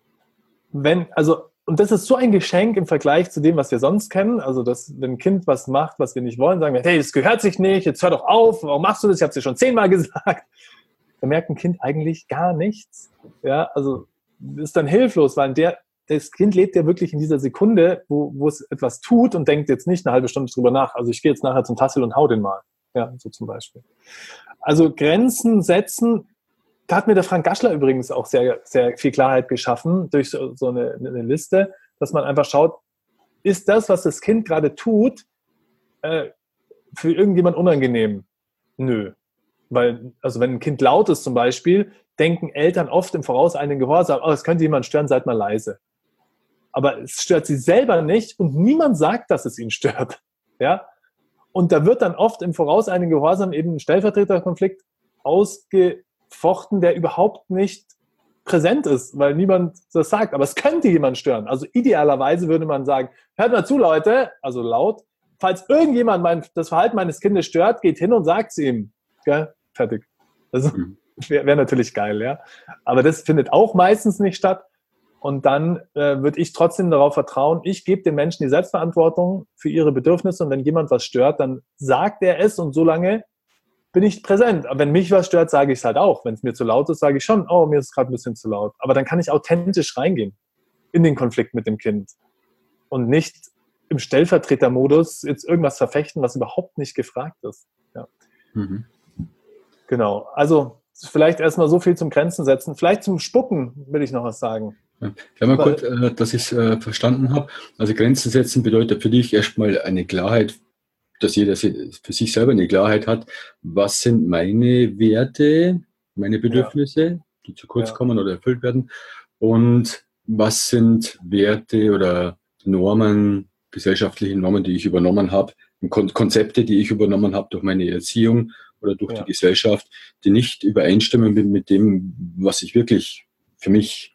Speaker 2: Wenn, also, und das ist so ein Geschenk im Vergleich zu dem, was wir sonst kennen. Also, dass, wenn ein Kind was macht, was wir nicht wollen, sagen wir, hey, das gehört sich nicht, jetzt hör doch auf, warum machst du das? Ich habe es dir schon zehnmal gesagt. Da merkt ein Kind eigentlich gar nichts. Ja, also, ist dann hilflos, weil der, das Kind lebt ja wirklich in dieser Sekunde, wo, wo es etwas tut und denkt jetzt nicht eine halbe Stunde drüber nach. Also, ich gehe jetzt nachher zum Tassel und hau den mal. Ja, so zum Beispiel. Also, Grenzen setzen. Da hat mir der Frank Gaschler übrigens auch sehr, sehr viel Klarheit geschaffen durch so, so eine, eine Liste, dass man einfach schaut, ist das, was das Kind gerade tut, äh, für irgendjemand unangenehm? Nö. Weil, also wenn ein Kind laut ist zum Beispiel, denken Eltern oft im vorauseilenden Gehorsam, oh, es könnte jemand stören, seid mal leise. Aber es stört sie selber nicht und niemand sagt, dass es ihn stört. Ja? Und da wird dann oft im vorauseilenden Gehorsam eben ein Stellvertreterkonflikt ausge fochten, der überhaupt nicht präsent ist, weil niemand das sagt. Aber es könnte jemand stören. Also idealerweise würde man sagen, hört mal zu, Leute, also laut, falls irgendjemand mein, das Verhalten meines Kindes stört, geht hin und sagt es ihm. Gell? Fertig. Das wäre wär natürlich geil, ja. Aber das findet auch meistens nicht statt. Und dann äh, würde ich trotzdem darauf vertrauen, ich gebe den Menschen die Selbstverantwortung für ihre Bedürfnisse und wenn jemand was stört, dann sagt er es und solange bin ich präsent. Aber wenn mich was stört, sage ich es halt auch. Wenn es mir zu laut ist, sage ich schon, oh, mir ist es gerade ein bisschen zu laut. Aber dann kann ich authentisch reingehen in den Konflikt mit dem Kind und nicht im Stellvertretermodus jetzt irgendwas verfechten, was überhaupt nicht gefragt ist. Ja. Mhm. Genau. Also vielleicht erstmal so viel zum Grenzen setzen. Vielleicht zum Spucken will ich noch was sagen.
Speaker 1: Ja, mal kurz, äh, dass ich es äh, verstanden habe. Also Grenzen setzen bedeutet für dich erstmal eine Klarheit, dass jeder für sich selber eine Klarheit hat, was sind meine Werte, meine Bedürfnisse, ja. die zu kurz ja. kommen oder erfüllt werden und was sind Werte oder Normen, gesellschaftliche Normen, die ich übernommen habe, Konzepte, die ich übernommen habe durch meine Erziehung oder durch ja. die Gesellschaft, die nicht übereinstimmen mit dem, was ich wirklich für mich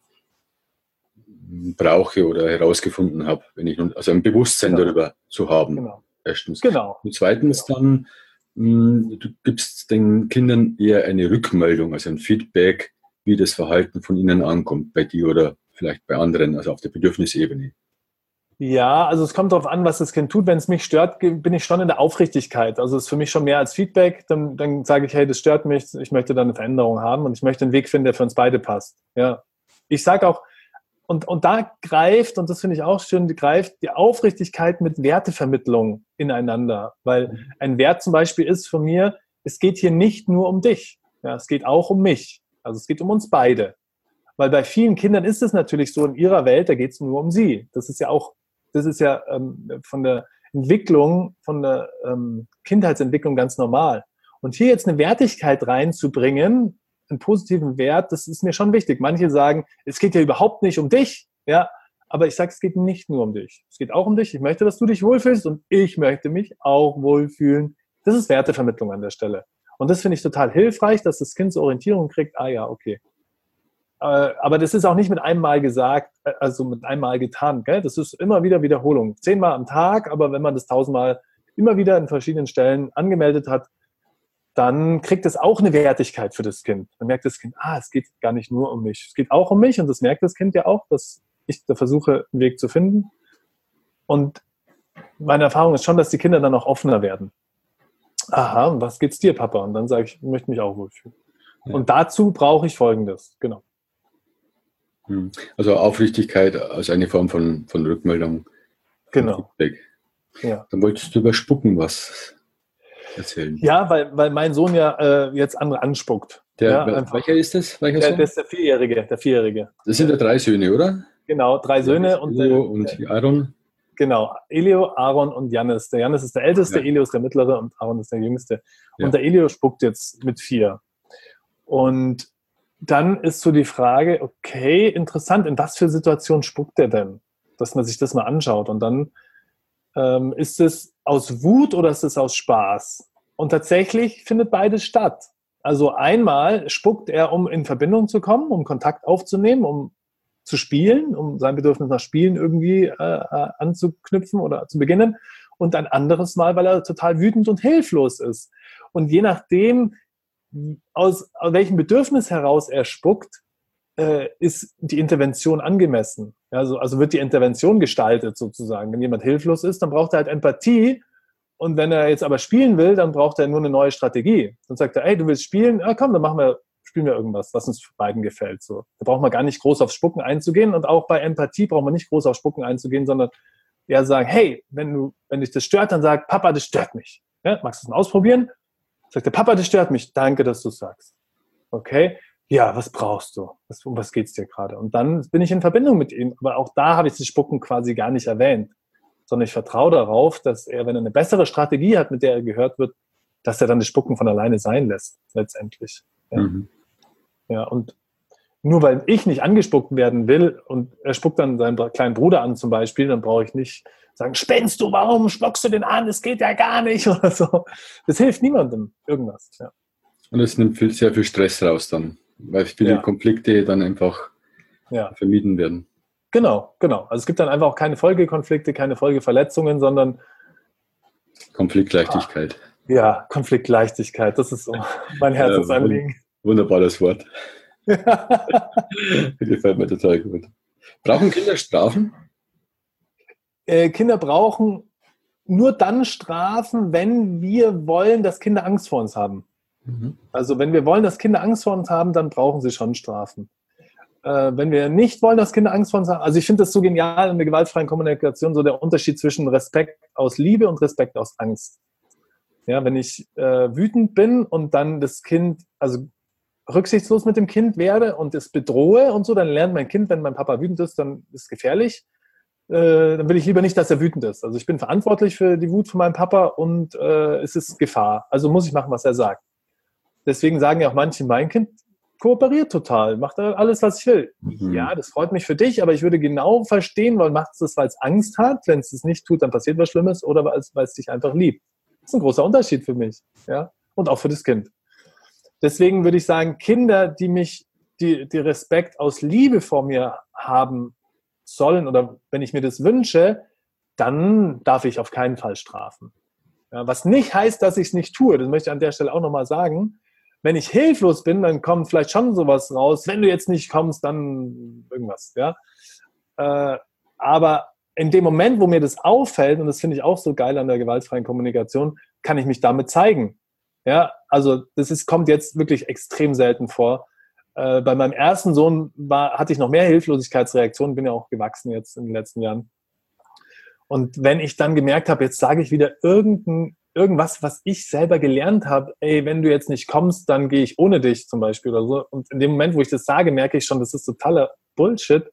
Speaker 1: brauche oder herausgefunden habe, wenn ich also ein Bewusstsein genau. darüber zu haben. Genau. Erstens. Genau. Und zweitens genau. dann, mh, du gibst den Kindern eher eine Rückmeldung, also ein Feedback, wie das Verhalten von ihnen ankommt, bei dir oder vielleicht bei anderen, also auf der Bedürfnisebene.
Speaker 2: Ja, also es kommt darauf an, was das Kind tut. Wenn es mich stört, bin ich schon in der Aufrichtigkeit. Also es ist für mich schon mehr als Feedback. Dann, dann sage ich, hey, das stört mich, ich möchte da eine Veränderung haben und ich möchte einen Weg finden, der für uns beide passt. Ja. Ich sage auch, Und, und da greift, und das finde ich auch schön, die greift die Aufrichtigkeit mit Wertevermittlung ineinander. Weil ein Wert zum Beispiel ist von mir, es geht hier nicht nur um dich. Ja, es geht auch um mich. Also es geht um uns beide. Weil bei vielen Kindern ist es natürlich so, in ihrer Welt, da geht es nur um sie. Das ist ja auch, das ist ja ähm, von der Entwicklung, von der ähm, Kindheitsentwicklung ganz normal. Und hier jetzt eine Wertigkeit reinzubringen, einen positiven Wert, das ist mir schon wichtig. Manche sagen, es geht ja überhaupt nicht um dich, ja, aber ich sage, es geht nicht nur um dich. Es geht auch um dich. Ich möchte, dass du dich wohlfühlst und ich möchte mich auch wohlfühlen. Das ist Wertevermittlung an der Stelle. Und das finde ich total hilfreich, dass das Kind zur Orientierung kriegt, ah ja, okay. Aber das ist auch nicht mit einem Mal gesagt, also mit einem Mal getan, gell? Das ist immer wieder Wiederholung. Zehnmal am Tag, aber wenn man das tausendmal immer wieder in verschiedenen Stellen angemeldet hat, dann kriegt es auch eine Wertigkeit für das Kind. Dann merkt das Kind, ah, es geht gar nicht nur um mich. Es geht auch um mich und das merkt das Kind ja auch, dass ich da versuche, einen Weg zu finden. Und meine Erfahrung ist schon, dass die Kinder dann auch offener werden. Aha, was geht's dir, Papa? Und dann sage ich, ich möchte mich auch wohlfühlen. Ja. Und dazu brauche ich Folgendes, genau.
Speaker 1: Also Aufrichtigkeit als eine Form von, von Rückmeldung.
Speaker 2: Genau.
Speaker 1: Feedback. Ja. Dann wolltest du über Spucken was erzählen.
Speaker 2: Ja, weil, weil mein Sohn ja äh, jetzt andere anspuckt.
Speaker 1: Der,
Speaker 2: ja,
Speaker 1: welcher ist das? Welcher
Speaker 2: der,
Speaker 1: Sohn?
Speaker 2: Das ist der Vierjährige. Der Vierjährige.
Speaker 1: Das sind ja drei Söhne, oder?
Speaker 2: Genau, drei Söhne. Und,
Speaker 1: der, und Aaron.
Speaker 2: genau, Elio, Aaron und Jannis. Der Jannis ist der Älteste, ja. Elio ist der Mittlere und Aaron ist der Jüngste. Ja. Und der Elio spuckt jetzt mit vier. Und dann ist so die Frage, okay, interessant, in was für Situationen spuckt er denn? Dass man sich das mal anschaut. Und dann ähm, ist es aus Wut oder ist es aus Spaß? Und tatsächlich findet beides statt. Also einmal spuckt er, um in Verbindung zu kommen, um Kontakt aufzunehmen, um zu spielen, um sein Bedürfnis nach Spielen irgendwie äh, anzuknüpfen oder zu beginnen. Und ein anderes Mal, weil er total wütend und hilflos ist. Und je nachdem, aus, aus welchem Bedürfnis heraus er spuckt, äh, ist die Intervention angemessen. Also, also wird die Intervention gestaltet sozusagen. Wenn jemand hilflos ist, dann braucht er halt Empathie. Und wenn er jetzt aber spielen will, dann braucht er nur eine neue Strategie. Dann sagt er, ey, du willst spielen? Ja, komm, dann machen wir, spielen wir irgendwas, was uns beiden gefällt. So. Da braucht man gar nicht groß aufs Spucken einzugehen. Und auch bei Empathie braucht man nicht groß aufs Spucken einzugehen, sondern eher sagen, hey, wenn du, wenn dich das stört, dann sag, Papa, das stört mich. Ja, magst du es mal ausprobieren? Sagt der Papa, das stört mich. Danke, dass du es sagst. Okay, ja, was brauchst du? Was, um was geht's dir gerade? Und dann bin ich in Verbindung mit ihm. Aber auch da habe ich das Spucken quasi gar nicht erwähnt. Sondern ich vertraue darauf, dass er, wenn er eine bessere Strategie hat, mit der er gehört wird, dass er dann das Spucken von alleine sein lässt, letztendlich. Ja, mhm. ja und nur weil ich nicht angespuckt werden will und er spuckt dann seinen kleinen Bruder an zum Beispiel, dann brauche ich nicht sagen, spinnst du, warum spuckst du den an? Es geht ja gar nicht oder so. Das hilft niemandem, irgendwas. Ja.
Speaker 1: Und es nimmt viel, sehr viel Stress raus dann, weil viele ja. Konflikte dann einfach ja. vermieden werden.
Speaker 2: Genau, genau. Also es gibt dann einfach auch keine Folgekonflikte, keine Folgeverletzungen, sondern
Speaker 1: Konfliktleichtigkeit.
Speaker 2: Ah, ja, Konfliktleichtigkeit, das ist so mein Herzensanliegen.
Speaker 1: Ja, wunderbares Wort. Gefällt mir total gut. Brauchen Kinder Strafen?
Speaker 2: Äh, Kinder brauchen nur dann Strafen, wenn wir wollen, dass Kinder Angst vor uns haben. Mhm. Also wenn wir wollen, dass Kinder Angst vor uns haben, dann brauchen sie schon Strafen. Äh, wenn wir nicht wollen, dass Kinder Angst vor uns haben, also ich finde das so genial in der gewaltfreien Kommunikation, so der Unterschied zwischen Respekt aus Liebe und Respekt aus Angst. Ja, wenn ich äh, wütend bin und dann das Kind, also rücksichtslos mit dem Kind werde und es bedrohe und so, dann lernt mein Kind, wenn mein Papa wütend ist, dann ist es gefährlich. Äh, dann will ich lieber nicht, dass er wütend ist. Also ich bin verantwortlich für die Wut von meinem Papa und äh, es ist Gefahr. Also muss ich machen, was er sagt. Deswegen sagen ja auch manche, mein Kind kooperiert total, macht alles, was ich will. Mhm. Ja, das freut mich für dich, aber ich würde genau verstehen wollen, macht es das, weil es Angst hat? Wenn es es nicht tut, dann passiert was Schlimmes oder weil es, weil es dich einfach liebt. Das ist ein großer Unterschied für mich. Ja? Und auch für das Kind. Deswegen würde ich sagen, Kinder, die mich, die, die Respekt aus Liebe vor mir haben sollen oder wenn ich mir das wünsche, dann darf ich auf keinen Fall strafen. Ja, was nicht heißt, dass ich es nicht tue, das möchte ich an der Stelle auch nochmal sagen. Wenn ich hilflos bin, dann kommt vielleicht schon sowas raus. Wenn du jetzt nicht kommst, dann irgendwas. Ja? Äh, aber in dem Moment, wo mir das auffällt, und das finde ich auch so geil an der gewaltfreien Kommunikation, kann ich mich damit zeigen. Ja? Also das ist, kommt jetzt wirklich extrem selten vor. Äh, bei meinem ersten Sohn war, hatte ich noch mehr Hilflosigkeitsreaktionen, bin ja auch gewachsen jetzt in den letzten Jahren. Und wenn ich dann gemerkt habe, jetzt sage ich wieder irgendein irgendwas, was ich selber gelernt habe, ey, wenn du jetzt nicht kommst, dann gehe ich ohne dich zum Beispiel oder so. Und in dem Moment, wo ich das sage, merke ich schon, das ist totaler Bullshit.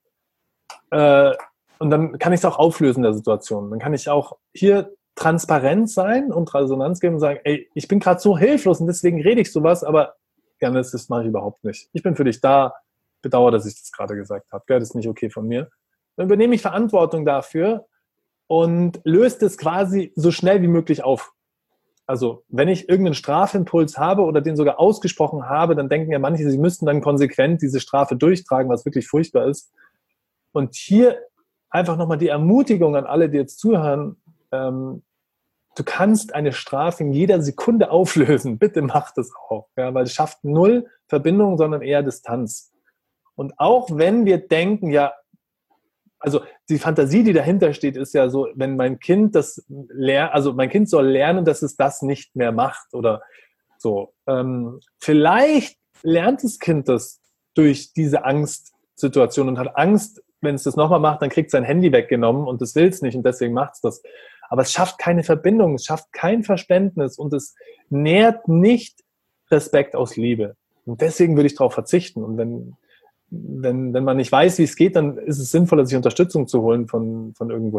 Speaker 2: Äh, und dann kann ich es auch auflösen, der Situation. Dann kann ich auch hier transparent sein und Resonanz geben und sagen, ey, ich bin gerade so hilflos und deswegen rede ich sowas, aber gerne, das, das mache ich überhaupt nicht. Ich bin für dich da, bedauere, dass ich das gerade gesagt habe. Das ist nicht okay von mir. Dann übernehme ich Verantwortung dafür und löse das quasi so schnell wie möglich auf. Also wenn ich irgendeinen Strafimpuls habe oder den sogar ausgesprochen habe, dann denken ja manche, sie müssten dann konsequent diese Strafe durchtragen, was wirklich furchtbar ist. Und hier einfach nochmal die Ermutigung an alle, die jetzt zuhören, ähm, du kannst eine Strafe in jeder Sekunde auflösen. Bitte mach das auch, ja, weil es schafft null Verbindung, sondern eher Distanz. Und auch wenn wir denken, ja, also die Fantasie, die dahinter steht, ist ja so, wenn mein Kind das lernt, also mein Kind soll lernen, dass es das nicht mehr macht oder so. Ähm, vielleicht lernt das Kind das durch diese Angstsituation und hat Angst, wenn es das nochmal macht, dann kriegt es sein Handy weggenommen und das will es nicht und deswegen macht es das. Aber es schafft keine Verbindung, es schafft kein Verständnis und es nährt nicht Respekt aus Liebe. Und deswegen würde ich darauf verzichten. Und wenn Wenn, wenn man nicht weiß, wie es geht, dann ist es sinnvoller, sich Unterstützung zu holen von, von irgendwoher.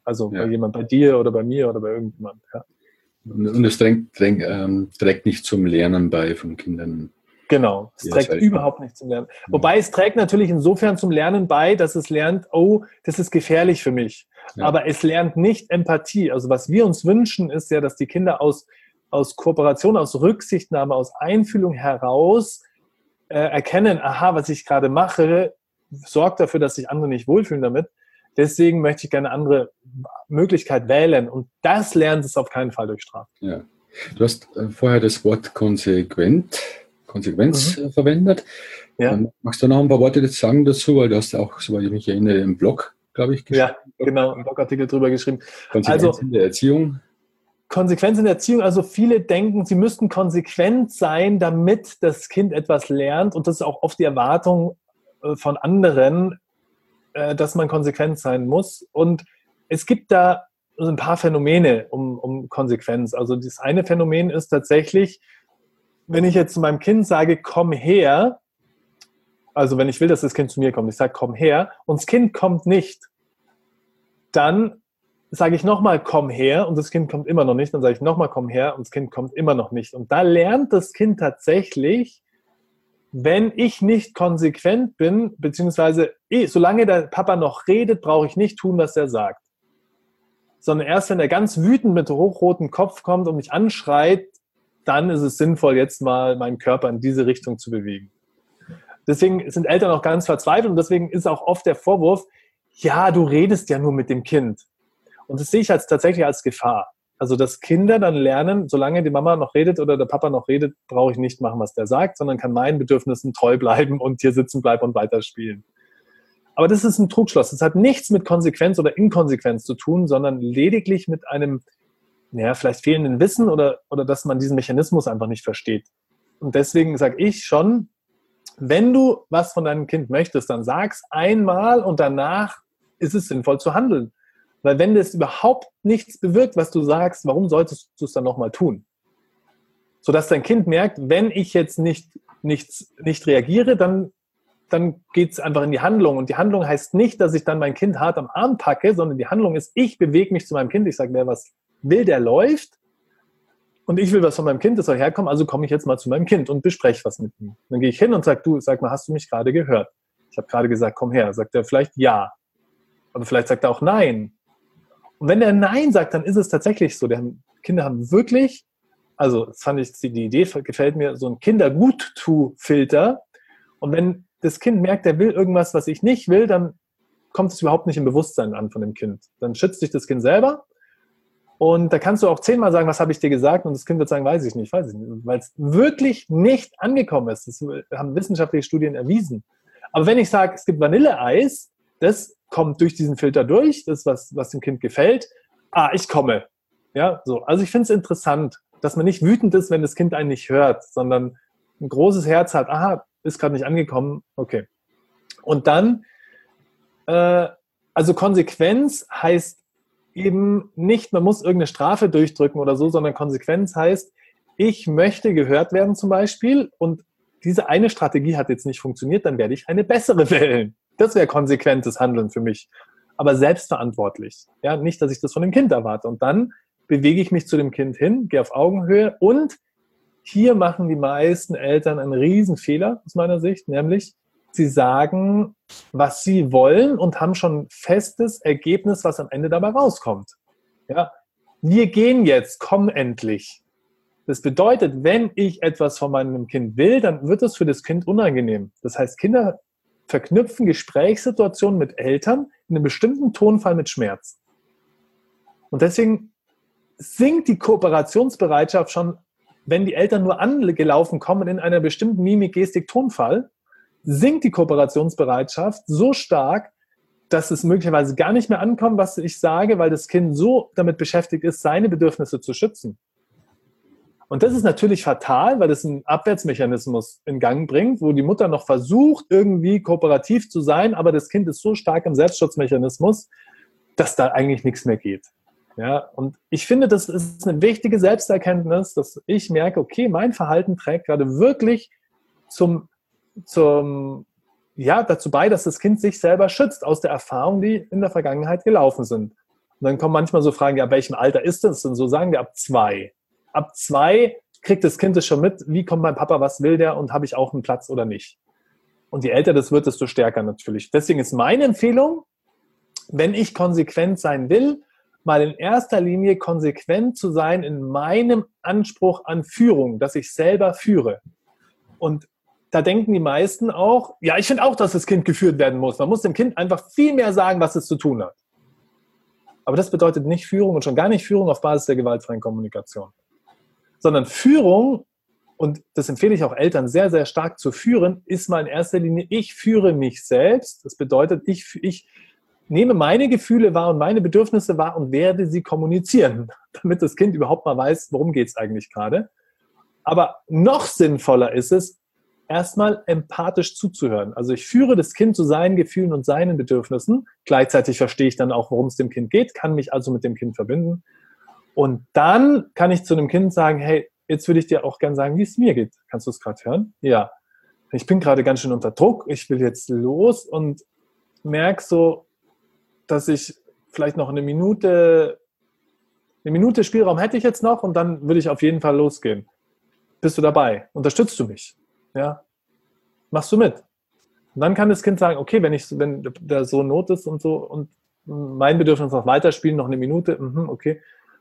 Speaker 2: Also
Speaker 1: Ja.
Speaker 2: bei jemand, bei dir oder bei mir oder bei irgendjemand. Ja.
Speaker 1: Und, und es trägt, trägt, ähm, trägt nicht zum Lernen bei von Kindern.
Speaker 2: Genau, es
Speaker 1: Ja,
Speaker 2: trägt
Speaker 1: das heißt,
Speaker 2: überhaupt nicht zum Lernen. Wobei es trägt natürlich insofern zum Lernen bei, dass es lernt, oh, das ist gefährlich für mich.
Speaker 1: Ja.
Speaker 2: Aber es lernt nicht Empathie. Also was wir uns wünschen, ist ja, dass die Kinder aus, aus Kooperation, aus Rücksichtnahme, aus Einfühlung heraus äh, erkennen, aha, was ich gerade mache, sorgt dafür, dass sich andere nicht wohlfühlen damit. Deswegen möchte ich gerne eine andere Möglichkeit wählen. Und das lernt es auf keinen Fall durch Strafe.
Speaker 1: Ja. Du hast äh, vorher das Wort konsequent, Konsequenz
Speaker 2: Mhm.
Speaker 1: äh, verwendet.
Speaker 2: Ja.
Speaker 1: Ähm, magst du noch ein paar Worte jetzt sagen dazu, weil du hast auch, soweit ich mich erinnere, im Blog, glaube ich, geschrieben.
Speaker 2: Ja, genau, einen Blogartikel drüber geschrieben.
Speaker 1: Konsequenz
Speaker 2: Also
Speaker 1: in der Erziehung.
Speaker 2: Konsequenz in der Erziehung, also viele denken, sie müssten konsequent sein, damit das Kind etwas lernt. Und das ist auch oft die Erwartung äh, von anderen, äh, dass man konsequent sein muss. Und es gibt da so ein paar Phänomene um, um Konsequenz. Also das eine Phänomen ist tatsächlich, wenn ich jetzt zu meinem Kind sage, komm her, also wenn ich will, dass das Kind zu mir kommt, ich sage, komm her, und das Kind kommt nicht, dann sage ich nochmal, komm her, und das Kind kommt immer noch nicht, dann sage ich nochmal, komm her, und das Kind kommt immer noch nicht. Und da lernt das Kind tatsächlich, wenn ich nicht konsequent bin, beziehungsweise eh, solange der Papa noch redet, brauche ich nicht tun, was er sagt. Sondern erst, wenn er ganz wütend mit hochrotem Kopf kommt und mich anschreit, dann ist es sinnvoll, jetzt mal meinen Körper in diese Richtung zu bewegen. Deswegen sind Eltern auch ganz verzweifelt und deswegen ist auch oft der Vorwurf, ja, du redest ja nur mit dem Kind. Und das sehe ich als tatsächlich als Gefahr. Also, dass Kinder dann lernen, solange die Mama noch redet oder der Papa noch redet, brauche ich nicht machen, was der sagt, sondern kann meinen Bedürfnissen treu bleiben und hier sitzen bleiben und weiterspielen. Aber das ist ein Trugschluss. Das hat nichts mit Konsequenz oder Inkonsequenz zu tun, sondern lediglich mit einem, ja, vielleicht fehlenden Wissen oder, oder dass man diesen Mechanismus einfach nicht versteht. Und deswegen sage ich schon, wenn du was von deinem Kind möchtest, dann sag's einmal und danach ist es sinnvoll zu handeln. Weil wenn das überhaupt nichts bewirkt, was du sagst, warum solltest du es dann nochmal tun? Sodass dein Kind merkt, wenn ich jetzt nicht, nichts, nicht reagiere, dann, dann geht es einfach in die Handlung. Und die Handlung heißt nicht, dass ich dann mein Kind hart am Arm packe, sondern die Handlung ist, ich bewege mich zu meinem Kind. Ich sage, wer was will, der läuft. Und ich will was von meinem Kind, das soll herkommen, also komme ich jetzt mal zu meinem Kind und bespreche was mit ihm. Dann gehe ich hin und sage, du, sag mal, hast du mich gerade gehört? Ich habe gerade gesagt, komm her. Sagt er vielleicht ja. Aber vielleicht sagt er auch nein. Und wenn er Nein sagt, dann ist es tatsächlich so. Die Kinder haben wirklich, also das fand ich, die Idee gefällt mir, so ein Kinder-Gut-Tu-Filter. Und wenn das Kind merkt, er will irgendwas, was ich nicht will, dann kommt es überhaupt nicht im Bewusstsein an von dem Kind. Dann schützt sich das Kind selber. Und da kannst du auch zehnmal sagen, was habe ich dir gesagt? Und das Kind wird sagen, weiß ich nicht, weiß ich nicht. Weil es wirklich nicht angekommen ist. Das haben wissenschaftliche Studien erwiesen. Aber wenn ich sage, es gibt Vanilleeis, das kommt durch diesen Filter durch, das ist was, was dem Kind gefällt. Ah, ich komme. Ja, so. Also ich finde es interessant, dass man nicht wütend ist, wenn das Kind einen nicht hört, sondern ein großes Herz hat. Aha, ist gerade nicht angekommen. Okay. Und dann, äh, also Konsequenz heißt eben nicht, man muss irgendeine Strafe durchdrücken oder so, sondern Konsequenz heißt, ich möchte gehört werden zum Beispiel und diese eine Strategie hat jetzt nicht funktioniert, dann werde ich eine bessere wählen. Das wäre konsequentes Handeln für mich. Aber selbstverantwortlich. Ja, nicht, dass ich das von dem Kind erwarte. Und dann bewege ich mich zu dem Kind hin, gehe auf Augenhöhe und hier machen die meisten Eltern einen riesen Fehler aus meiner Sicht, nämlich sie sagen, was sie wollen und haben schon ein festes Ergebnis, was am Ende dabei rauskommt. Ja, wir gehen jetzt, komm endlich. Das bedeutet, wenn ich etwas von meinem Kind will, dann wird es für das Kind unangenehm. Das heißt, Kinder verknüpfen Gesprächssituationen mit Eltern in einem bestimmten Tonfall mit Schmerz. Und deswegen sinkt die Kooperationsbereitschaft schon, wenn die Eltern nur angelaufen kommen in einer bestimmten Mimik, Gestik, Tonfall, sinkt die Kooperationsbereitschaft so stark, dass es möglicherweise gar nicht mehr ankommt, was ich sage, weil das Kind so damit beschäftigt ist, seine Bedürfnisse zu schützen. Und das ist natürlich fatal, weil das einen Abwärtsmechanismus in Gang bringt, wo die Mutter noch versucht, irgendwie kooperativ zu sein, aber das Kind ist so stark im Selbstschutzmechanismus, dass da eigentlich nichts mehr geht. Ja, und ich finde, das ist eine wichtige Selbsterkenntnis, dass ich merke, okay, mein Verhalten trägt gerade wirklich zum, zum, ja, dazu bei, dass das Kind sich selber schützt aus der Erfahrung, die in der Vergangenheit gelaufen sind. Und dann kommen manchmal so Fragen, ja, ab welchem Alter ist das? Und so sagen wir ab zwei. Ab zwei kriegt das Kind es schon mit, wie kommt mein Papa, was will der und habe ich auch einen Platz oder nicht. Und je älter das wird, desto stärker natürlich. Deswegen ist meine Empfehlung, wenn ich konsequent sein will, mal in erster Linie konsequent zu sein in meinem Anspruch an Führung, dass ich selber führe. Und da denken die meisten auch, ja, ich finde auch, dass das Kind geführt werden muss. Man muss dem Kind einfach viel mehr sagen, was es zu tun hat. Aber das bedeutet nicht Führung und schon gar nicht Führung auf Basis der gewaltfreien Kommunikation. Sondern Führung, und das empfehle ich auch Eltern sehr, sehr stark zu führen, ist mal in erster Linie, ich führe mich selbst. Das bedeutet, ich, ich nehme meine Gefühle wahr und meine Bedürfnisse wahr und werde sie kommunizieren, damit das Kind überhaupt mal weiß, worum geht es eigentlich gerade. Aber noch sinnvoller ist es, erstmal empathisch zuzuhören. Also ich führe das Kind zu seinen Gefühlen und seinen Bedürfnissen. Gleichzeitig verstehe ich dann auch, worum es dem Kind geht, kann mich also mit dem Kind verbinden. Und dann kann ich zu einem Kind sagen, hey, jetzt würde ich dir auch gerne sagen, wie es mir geht. Kannst du es gerade hören? Ja. Ich bin gerade ganz schön unter Druck. Ich will jetzt los und merke so, dass ich vielleicht noch eine Minute, eine Minute Spielraum hätte ich jetzt noch und dann würde ich auf jeden Fall losgehen. Bist du dabei? Unterstützt du mich? Ja, machst du mit? Und dann kann das Kind sagen, okay, wenn ich, wenn der so Not ist und so und mein Bedürfnis noch weiterspielen, noch eine Minute, okay.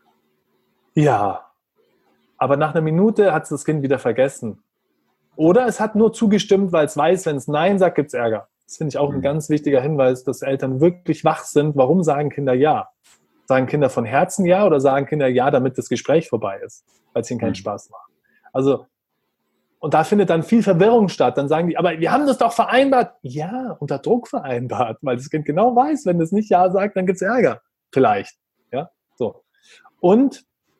Speaker 2: Ja, aber nach einer Minute hat es das Kind wieder vergessen. Oder es hat nur zugestimmt, weil es weiß, wenn es Nein sagt, gibt es Ärger. Das finde ich auch ein ganz wichtiger Hinweis, dass Eltern wirklich wach sind. Warum sagen Kinder Ja? Sagen Kinder von Herzen Ja oder sagen Kinder Ja, damit das Gespräch vorbei ist, weil es ihnen keinen Spaß macht? Also, und da findet dann viel Verwirrung statt. Dann sagen die, aber wir haben das doch vereinbart. Ja, unter Druck vereinbart, weil das Kind genau weiß, wenn es nicht Ja sagt, dann gibt es Ärger. Vielleicht. Ja, so. Und,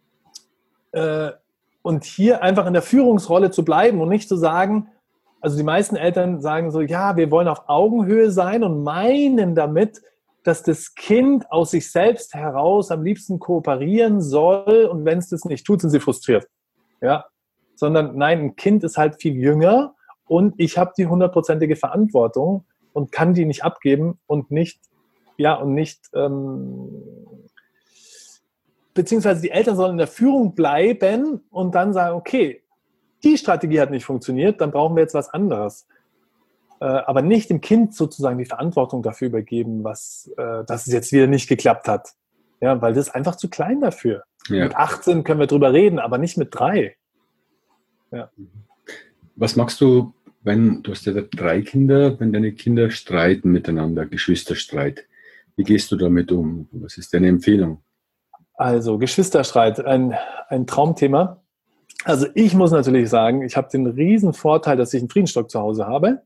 Speaker 2: äh, und hier einfach in der Führungsrolle zu bleiben und nicht zu sagen, also die meisten Eltern sagen so, ja, wir wollen auf Augenhöhe sein und meinen damit, dass das Kind aus sich selbst heraus am liebsten kooperieren soll und wenn es das nicht tut, sind sie frustriert. Ja, sondern nein, ein Kind ist halt viel jünger und ich habe die hundertprozentige Verantwortung und kann die nicht abgeben und nicht, ja, und nicht, ähm, beziehungsweise die Eltern sollen in der Führung bleiben und dann sagen, okay, die Strategie hat nicht funktioniert, dann brauchen wir jetzt was anderes. Äh, aber nicht dem Kind sozusagen die Verantwortung dafür übergeben, was, äh, dass es jetzt wieder nicht geklappt hat. Ja, weil das ist einfach zu klein dafür. Ja. Mit achtzehn können wir drüber reden, aber nicht mit drei. Ja.
Speaker 1: Was machst du, wenn, du hast ja drei Kinder, wenn deine Kinder streiten miteinander, Geschwisterstreit? Wie gehst du damit um? Was ist deine Empfehlung?
Speaker 2: Also Geschwisterstreit, ein, ein Traumthema. Also ich muss natürlich sagen, ich habe den riesen Vorteil, dass ich einen Friedenstock zu Hause habe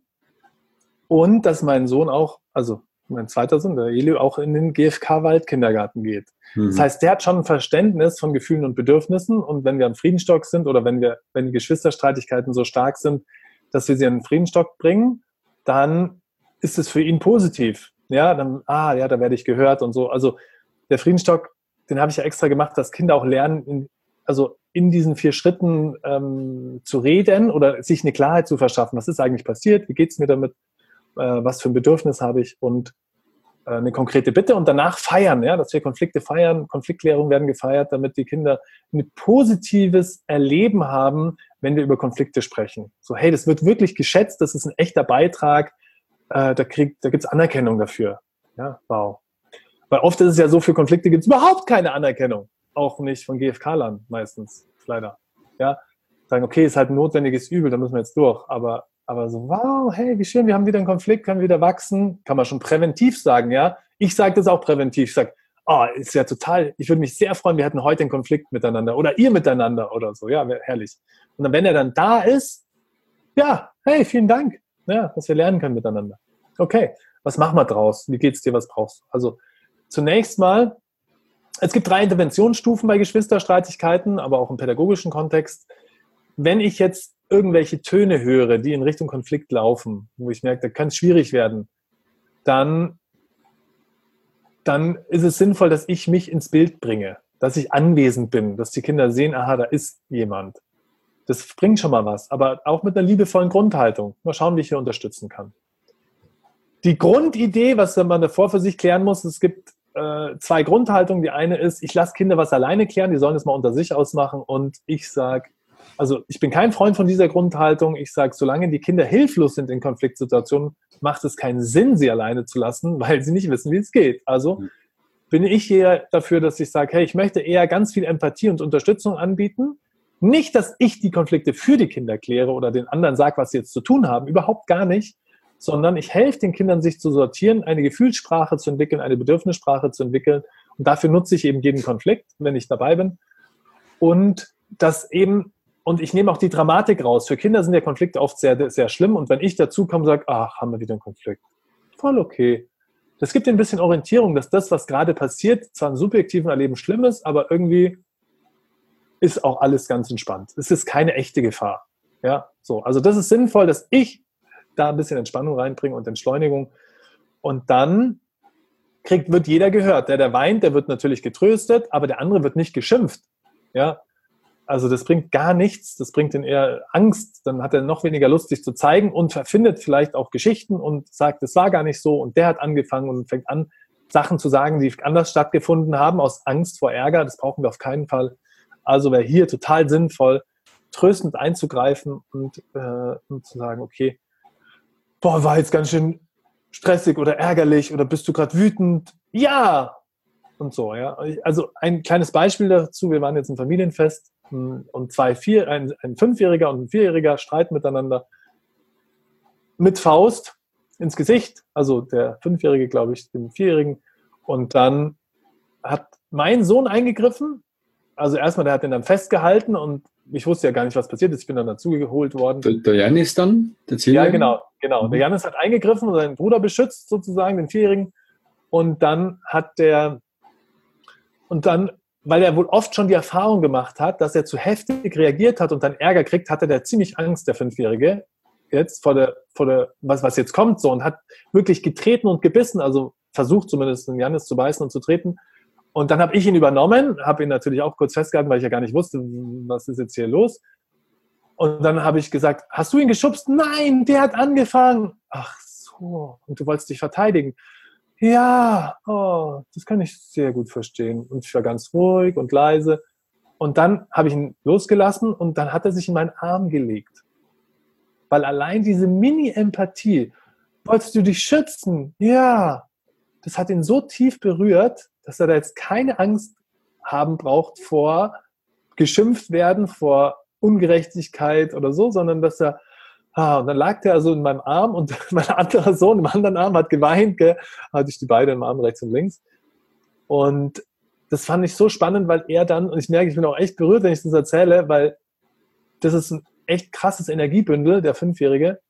Speaker 2: und dass mein Sohn auch, also mein zweiter Sohn, der Eli, auch in den G F K-Waldkindergarten geht. Mhm. Das heißt, der hat schon ein Verständnis von Gefühlen und Bedürfnissen und wenn wir am Friedenstock sind oder wenn wir, wenn die Geschwisterstreitigkeiten so stark sind, dass wir sie an den Friedenstock bringen, dann ist es für ihn positiv. Ja, dann, ah, ja, da werde ich gehört und so. Also der Friedenstock, den habe ich ja extra gemacht, dass Kinder auch lernen, in, also in diesen vier Schritten ähm, zu reden oder sich eine Klarheit zu verschaffen. Was ist eigentlich passiert? Wie geht es mir damit? Äh, was für ein Bedürfnis habe ich? Und äh, eine konkrete Bitte und danach feiern, ja, dass wir Konflikte feiern. Konfliktklärungen werden gefeiert, damit die Kinder ein positives Erleben haben, wenn wir über Konflikte sprechen. So, hey, das wird wirklich geschätzt, das ist ein echter Beitrag, äh, da, kriegt, da gibt es Anerkennung dafür. Ja, wow. Weil oft ist es ja so, für Konflikte gibt es überhaupt keine Anerkennung. Auch nicht von G F K-Lern meistens, leider. Ja, sagen, okay, ist halt ein notwendiges Übel, da müssen wir jetzt durch. Aber, aber so, wow, hey, wie schön, wir haben wieder einen Konflikt, können wieder wachsen. Kann man schon präventiv sagen, ja. Ich sage das auch präventiv. Ich sage, oh, ist ja total, ich würde mich sehr freuen, wir hätten heute einen Konflikt miteinander oder ihr miteinander oder so. Ja, herrlich. Und dann, wenn er dann da ist, ja, hey, vielen Dank, ja, dass wir lernen können miteinander. Okay, was machen wir draus? Wie geht's dir, was brauchst du? Also zunächst mal, es gibt drei Interventionsstufen bei Geschwisterstreitigkeiten, aber auch im pädagogischen Kontext. Wenn ich jetzt irgendwelche Töne höre, die in Richtung Konflikt laufen, wo ich merke, da kann es schwierig werden, dann, dann ist es sinnvoll, dass ich mich ins Bild bringe, dass ich anwesend bin, dass die Kinder sehen, aha, da ist jemand. Das bringt schon mal was, aber auch mit einer liebevollen Grundhaltung. Mal schauen, wie ich hier unterstützen kann. Die Grundidee, was man davor für sich klären muss, es gibt äh, zwei Grundhaltungen. Die eine ist, ich lasse Kinder was alleine klären, die sollen es mal unter sich ausmachen. Und ich sage, also ich bin kein Freund von dieser Grundhaltung. Ich sage, solange die Kinder hilflos sind in Konfliktsituationen, macht es keinen Sinn, sie alleine zu lassen, weil sie nicht wissen, wie es geht. Also bin ich hier dafür, dass ich sage, hey, ich möchte eher ganz viel Empathie und Unterstützung anbieten. Nicht, dass ich die Konflikte für die Kinder kläre oder den anderen sage, was sie jetzt zu tun haben, überhaupt gar nicht, sondern ich helfe den Kindern, sich zu sortieren, eine Gefühlssprache zu entwickeln, eine Bedürfnissprache zu entwickeln. Und dafür nutze ich eben jeden Konflikt, wenn ich dabei bin. Und das eben, und ich nehme auch die Dramatik raus. Für Kinder sind ja Konflikte oft sehr, sehr schlimm. Und wenn ich dazu komme und sage, ach, haben wir wieder einen Konflikt. Voll okay. Das gibt ihnen ein bisschen Orientierung, dass das, was gerade passiert, zwar im subjektiven Erleben schlimm ist, aber irgendwie ist auch alles ganz entspannt. Es ist keine echte Gefahr. Ja, so. Also das ist sinnvoll, dass ich da ein bisschen Entspannung reinbringe und Entschleunigung. Und dann kriegt, wird jeder gehört. Der, der weint, der wird natürlich getröstet, aber der andere wird nicht geschimpft. Ja, also das bringt gar nichts. Das bringt ihn eher Angst. Dann hat er noch weniger Lust, sich zu zeigen und erfindet vielleicht auch Geschichten und sagt, es war gar nicht so und der hat angefangen und fängt an, Sachen zu sagen, die anders stattgefunden haben, aus Angst vor Ärger. Das brauchen wir auf keinen Fall. Also wäre hier total sinnvoll, tröstend einzugreifen und, äh, und zu sagen, okay, boah, war jetzt ganz schön stressig oder ärgerlich oder bist du gerade wütend? Ja! Und so, ja. Also ein kleines Beispiel dazu, wir waren jetzt im Familienfest und zwei, vier, ein, ein Fünfjähriger und ein Vierjähriger streiten miteinander mit Faust ins Gesicht, also der Fünfjährige, glaube ich, dem Vierjährigen. Und dann hat mein Sohn eingegriffen. Also erstmal, der hat den dann festgehalten und ich wusste ja gar nicht, was passiert ist. Ich bin dann dazugeholt worden.
Speaker 1: Der, der Janis dann? Der
Speaker 2: ja, genau, genau. Der Janis hat eingegriffen und seinen Bruder beschützt, sozusagen, den Vierjährigen. Und dann hat der, und dann, weil er wohl oft schon die Erfahrung gemacht hat, dass er zu heftig reagiert hat und dann Ärger kriegt, hatte der ziemlich Angst, der Fünfjährige, jetzt vor der, vor der, was, was jetzt kommt, so, und hat wirklich getreten und gebissen, also versucht zumindest den Janis zu beißen und zu treten. Und dann habe ich ihn übernommen, habe ihn natürlich auch kurz festgehalten, weil ich ja gar nicht wusste, was ist jetzt hier los. Und dann habe ich gesagt, hast du ihn geschubst? Nein, der hat angefangen. Ach so, und du wolltest dich verteidigen. Ja, oh, das kann ich sehr gut verstehen. Und ich war ganz ruhig und leise. Und dann habe ich ihn losgelassen und dann hat er sich in meinen Arm gelegt. Weil allein diese Mini-Empathie, wolltest du dich schützen? Ja, das hat ihn so tief berührt, dass er da jetzt keine Angst haben braucht vor geschimpft werden, vor Ungerechtigkeit oder so, sondern dass er, ah, und dann lag der also in meinem Arm und mein anderer Sohn im anderen Arm hat geweint, gell, hatte ich die beiden im Arm rechts und links. Und das fand ich so spannend, weil er dann, und ich merke, ich bin auch echt berührt, wenn ich das erzähle, weil das ist ein echt krasses Energiebündel, der Fünfjährige.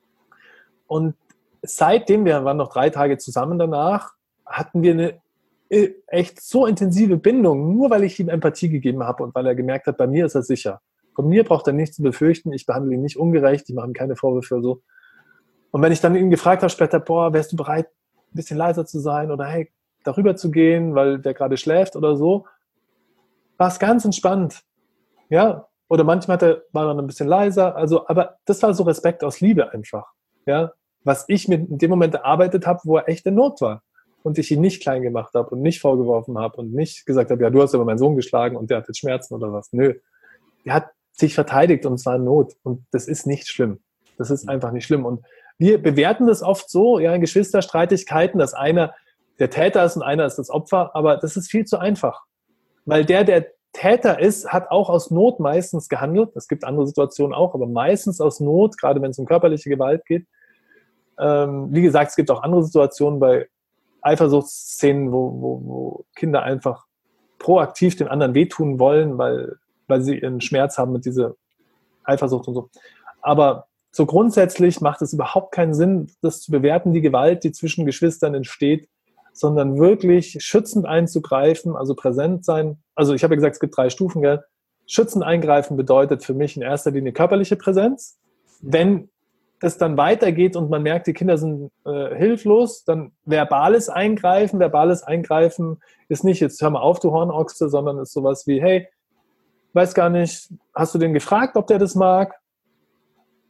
Speaker 2: Und seitdem, wir waren noch drei Tage zusammen danach, hatten wir eine echt so intensive Bindung, nur weil ich ihm Empathie gegeben habe und weil er gemerkt hat, bei mir ist er sicher. Von mir braucht er nichts zu befürchten, ich behandle ihn nicht ungerecht, ich mache ihm keine Vorwürfe oder so. Und wenn ich dann ihn gefragt habe später, boah, wärst du bereit, ein bisschen leiser zu sein oder hey, darüber zu gehen, weil der gerade schläft oder so, war es ganz entspannt. Ja, oder manchmal hat er, war er ein bisschen leiser, also, aber das war so Respekt aus Liebe einfach. Ja, was ich mit in dem Moment erarbeitet habe, wo er echt in Not war. Und ich ihn nicht klein gemacht habe und nicht vorgeworfen habe und nicht gesagt habe, ja, du hast aber meinen Sohn geschlagen und der hat jetzt Schmerzen oder was. Nö. Er hat sich verteidigt und es war in Not. Und das ist nicht schlimm. Das ist einfach nicht schlimm. Und wir bewerten das oft so, ja, in Geschwisterstreitigkeiten, dass einer der Täter ist und einer ist das Opfer, aber das ist viel zu einfach. Weil der, der Täter ist, hat auch aus Not meistens gehandelt. Es gibt andere Situationen auch, aber meistens aus Not, gerade wenn es um körperliche Gewalt geht. Ähm, wie gesagt, es gibt auch andere Situationen bei Eifersuchtsszenen, wo, wo, wo Kinder einfach proaktiv den anderen wehtun wollen, weil, weil sie ihren Schmerz haben mit dieser Eifersucht und so. Aber so grundsätzlich macht es überhaupt keinen Sinn, das zu bewerten, die Gewalt, die zwischen Geschwistern entsteht, sondern wirklich schützend einzugreifen, also präsent sein. Also ich habe ja gesagt, es gibt drei Stufen, gell? Schützend eingreifen bedeutet für mich in erster Linie körperliche Präsenz. Wenn es dann weitergeht und man merkt, die Kinder sind äh, hilflos, dann verbales Eingreifen. Verbales Eingreifen ist nicht, jetzt hör mal auf, du Hornochse, sondern ist sowas wie, hey, weiß gar nicht, hast du den gefragt, ob der das mag?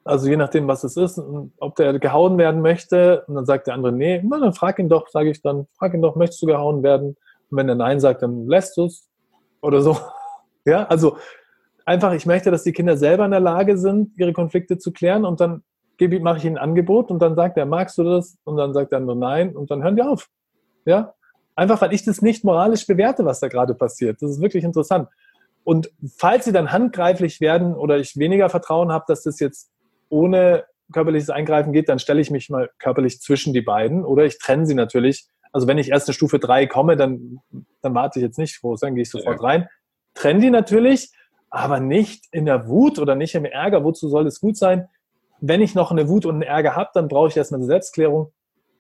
Speaker 2: Also je nachdem, was es ist, und ob der gehauen werden möchte, und dann sagt der andere, nee, na, dann frag ihn doch, sage ich dann, frag ihn doch, möchtest du gehauen werden? Und wenn er Nein sagt, dann lässt du es oder so. Ja, also einfach, ich möchte, dass die Kinder selber in der Lage sind, ihre Konflikte zu klären, und dann gebe, mache ich ihnen ein Angebot und dann sagt er, magst du das? Und dann sagt er nur Nein und dann hören die auf. Ja, einfach, weil ich das nicht moralisch bewerte, was da gerade passiert. Das ist wirklich interessant. Und falls sie dann handgreiflich werden oder ich weniger Vertrauen habe, dass das jetzt ohne körperliches Eingreifen geht, dann stelle ich mich mal körperlich zwischen die beiden oder ich trenne sie natürlich. Also wenn ich erst in Stufe drei komme, dann, dann warte ich jetzt nicht groß, dann gehe ich sofort
Speaker 1: Ja.
Speaker 2: rein. Trenne die natürlich, aber nicht in der Wut oder nicht im Ärger. Wozu soll es gut sein? Wenn ich noch eine Wut und einen Ärger habe, dann brauche ich erstmal eine Selbstklärung.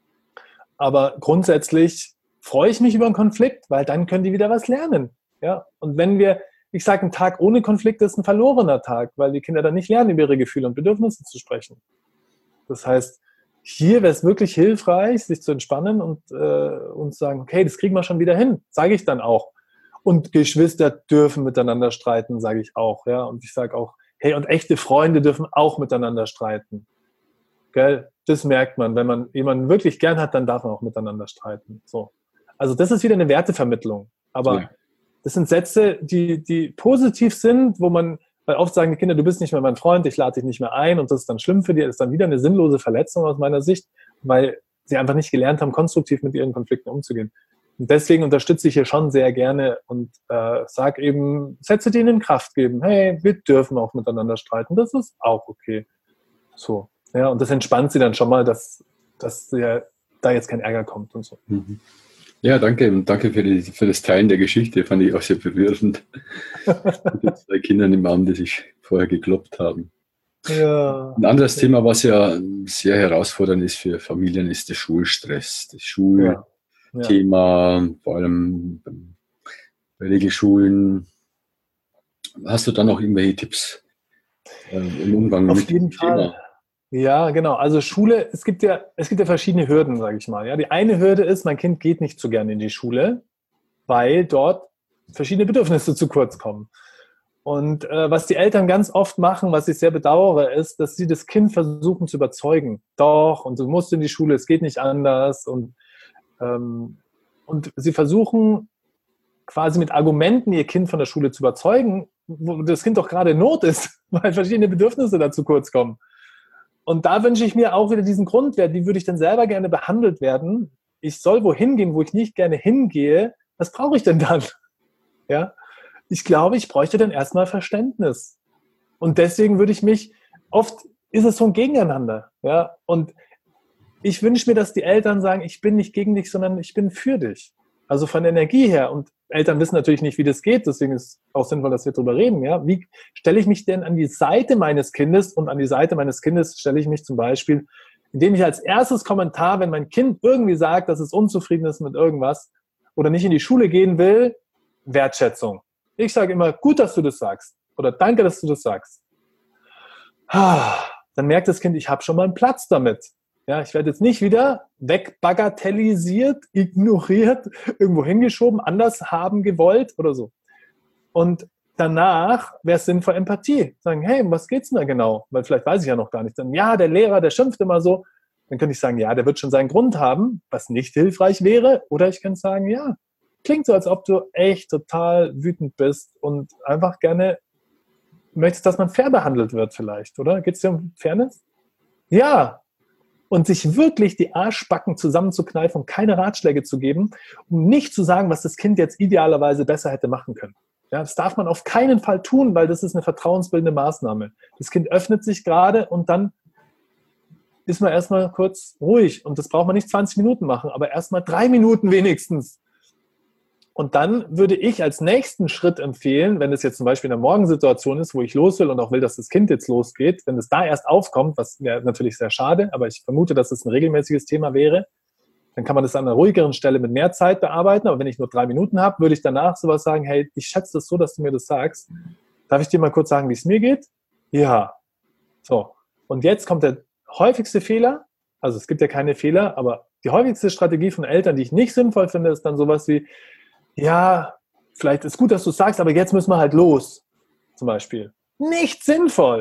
Speaker 2: Aber grundsätzlich freue ich mich über einen Konflikt, weil dann können die wieder was lernen. Ja? Und wenn wir, ich sage, ein Tag ohne Konflikt ist ein verlorener Tag, weil die Kinder dann nicht lernen, über ihre Gefühle und Bedürfnisse zu sprechen. Das heißt, hier wäre es wirklich hilfreich, sich zu entspannen und, äh, und zu sagen, okay, das kriegen wir schon wieder hin, sage ich dann auch. Und Geschwister dürfen miteinander streiten, sage ich auch. Ja? Und ich sage auch, hey, und echte Freunde dürfen auch miteinander streiten. Gell? Das merkt man. Wenn man jemanden wirklich gern hat, dann darf man auch miteinander streiten. So. Also das ist wieder eine Wertevermittlung. Aber
Speaker 1: Ja.
Speaker 2: das sind Sätze, die, die positiv sind, wo man, weil oft sagen die Kinder, du bist nicht mehr mein Freund, ich lade dich nicht mehr ein und das ist dann schlimm für dich. Das ist dann wieder eine sinnlose Verletzung aus meiner Sicht, weil sie einfach nicht gelernt haben, konstruktiv mit ihren Konflikten umzugehen. Und deswegen unterstütze ich hier schon sehr gerne und äh, sage eben, Sätze, die ihnen in Kraft geben. Hey, wir dürfen auch miteinander streiten, das ist auch okay. So, ja, und das entspannt sie dann schon mal, dass, dass ja, da jetzt kein Ärger kommt und so.
Speaker 1: Mhm. Ja, danke und danke für, die, für das Teilen der Geschichte, fand ich auch sehr berührend. Mit zwei Kindern im Arm, die sich vorher gekloppt haben.
Speaker 2: Ja.
Speaker 1: Ein anderes Thema, was ja sehr herausfordernd ist für Familien, ist der Schulstress. Das Schulthema,
Speaker 2: Ja. Ja.
Speaker 1: vor allem bei Regelschulen. Hast du da noch irgendwelche Tipps äh, im Umgang
Speaker 2: Auf
Speaker 1: mit
Speaker 2: jeden
Speaker 1: dem
Speaker 2: Fall.
Speaker 1: Thema?
Speaker 2: Ja, genau. Also Schule, es gibt ja, es gibt ja verschiedene Hürden, sage ich mal. Ja, die eine Hürde ist, mein Kind geht nicht so gerne in die Schule, weil dort verschiedene Bedürfnisse zu kurz kommen. Und äh, was die Eltern ganz oft machen, was ich sehr bedauere, ist, dass sie das Kind versuchen zu überzeugen. Doch, und du musst in die Schule, es geht nicht anders. Und, ähm, und sie versuchen quasi mit Argumenten ihr Kind von der Schule zu überzeugen, wo das Kind doch gerade in Not ist, weil verschiedene Bedürfnisse da zu kurz kommen. Und da wünsche ich mir auch wieder diesen Grundwert, wie würde ich denn selber gerne behandelt werden? Ich soll wohin gehen, wo ich nicht gerne hingehe. Was brauche ich denn dann? Ja? Ich glaube, ich bräuchte dann erstmal Verständnis. Und deswegen würde ich mich, oft ist es so ein Gegeneinander. Ja? Und ich wünsche mir, dass die Eltern sagen, ich bin nicht gegen dich, sondern ich bin für dich. Also von der Energie her. Und Eltern wissen natürlich nicht, wie das geht, deswegen ist es auch sinnvoll, dass wir darüber reden. Ja? Wie stelle ich mich denn an die Seite meines Kindes? Und an die Seite meines Kindes stelle ich mich zum Beispiel, indem ich als erstes Kommentar, wenn mein Kind irgendwie sagt, dass es unzufrieden ist mit irgendwas oder nicht in die Schule gehen will, Wertschätzung. Ich sage immer, gut, dass du das sagst. Oder danke, dass du das sagst. Dann merkt das Kind, ich habe schon mal einen Platz damit. Ja, ich werde jetzt nicht wieder wegbagatellisiert, ignoriert, irgendwo hingeschoben, anders haben gewollt oder so. Und danach wäre es sinnvoll Empathie. Sagen, hey, um was geht's denn da genau? Weil vielleicht weiß ich ja noch gar nicht. Dann, ja, der Lehrer, der schimpft immer so. Dann könnte ich sagen, ja, der wird schon seinen Grund haben, was nicht hilfreich wäre. Oder ich könnte sagen, ja, klingt so, als ob du echt total wütend bist und einfach gerne möchtest, dass man fair behandelt wird vielleicht, oder? Geht es dir um Fairness? Ja. Und sich wirklich die Arschbacken zusammenzukneifen und keine Ratschläge zu geben, um nicht zu sagen, was das Kind jetzt idealerweise besser hätte machen können. Ja, das darf man auf keinen Fall tun, weil das ist eine vertrauensbildende Maßnahme. Das Kind öffnet sich gerade und dann ist man erstmal kurz ruhig. Und das braucht man nicht zwanzig Minuten machen, aber erstmal drei Minuten wenigstens. Und dann würde ich als nächsten Schritt empfehlen, wenn es jetzt zum Beispiel in einer Morgensituation ist, wo ich los will und auch will, dass das Kind jetzt losgeht, wenn es da erst aufkommt, was wäre natürlich sehr schade, aber ich vermute, dass es ein regelmäßiges Thema wäre, dann kann man das an einer ruhigeren Stelle mit mehr Zeit bearbeiten. Aber wenn ich nur drei Minuten habe, würde ich danach sowas sagen, hey, ich schätze das so, dass du mir das sagst. Darf ich dir mal kurz sagen, wie es mir geht? Ja. So. Und jetzt kommt der häufigste Fehler. Also es gibt ja keine Fehler, aber die häufigste Strategie von Eltern, die ich nicht sinnvoll finde, ist dann sowas wie, ja, vielleicht ist gut, dass du es sagst, aber jetzt müssen wir halt los, zum Beispiel. Nicht sinnvoll.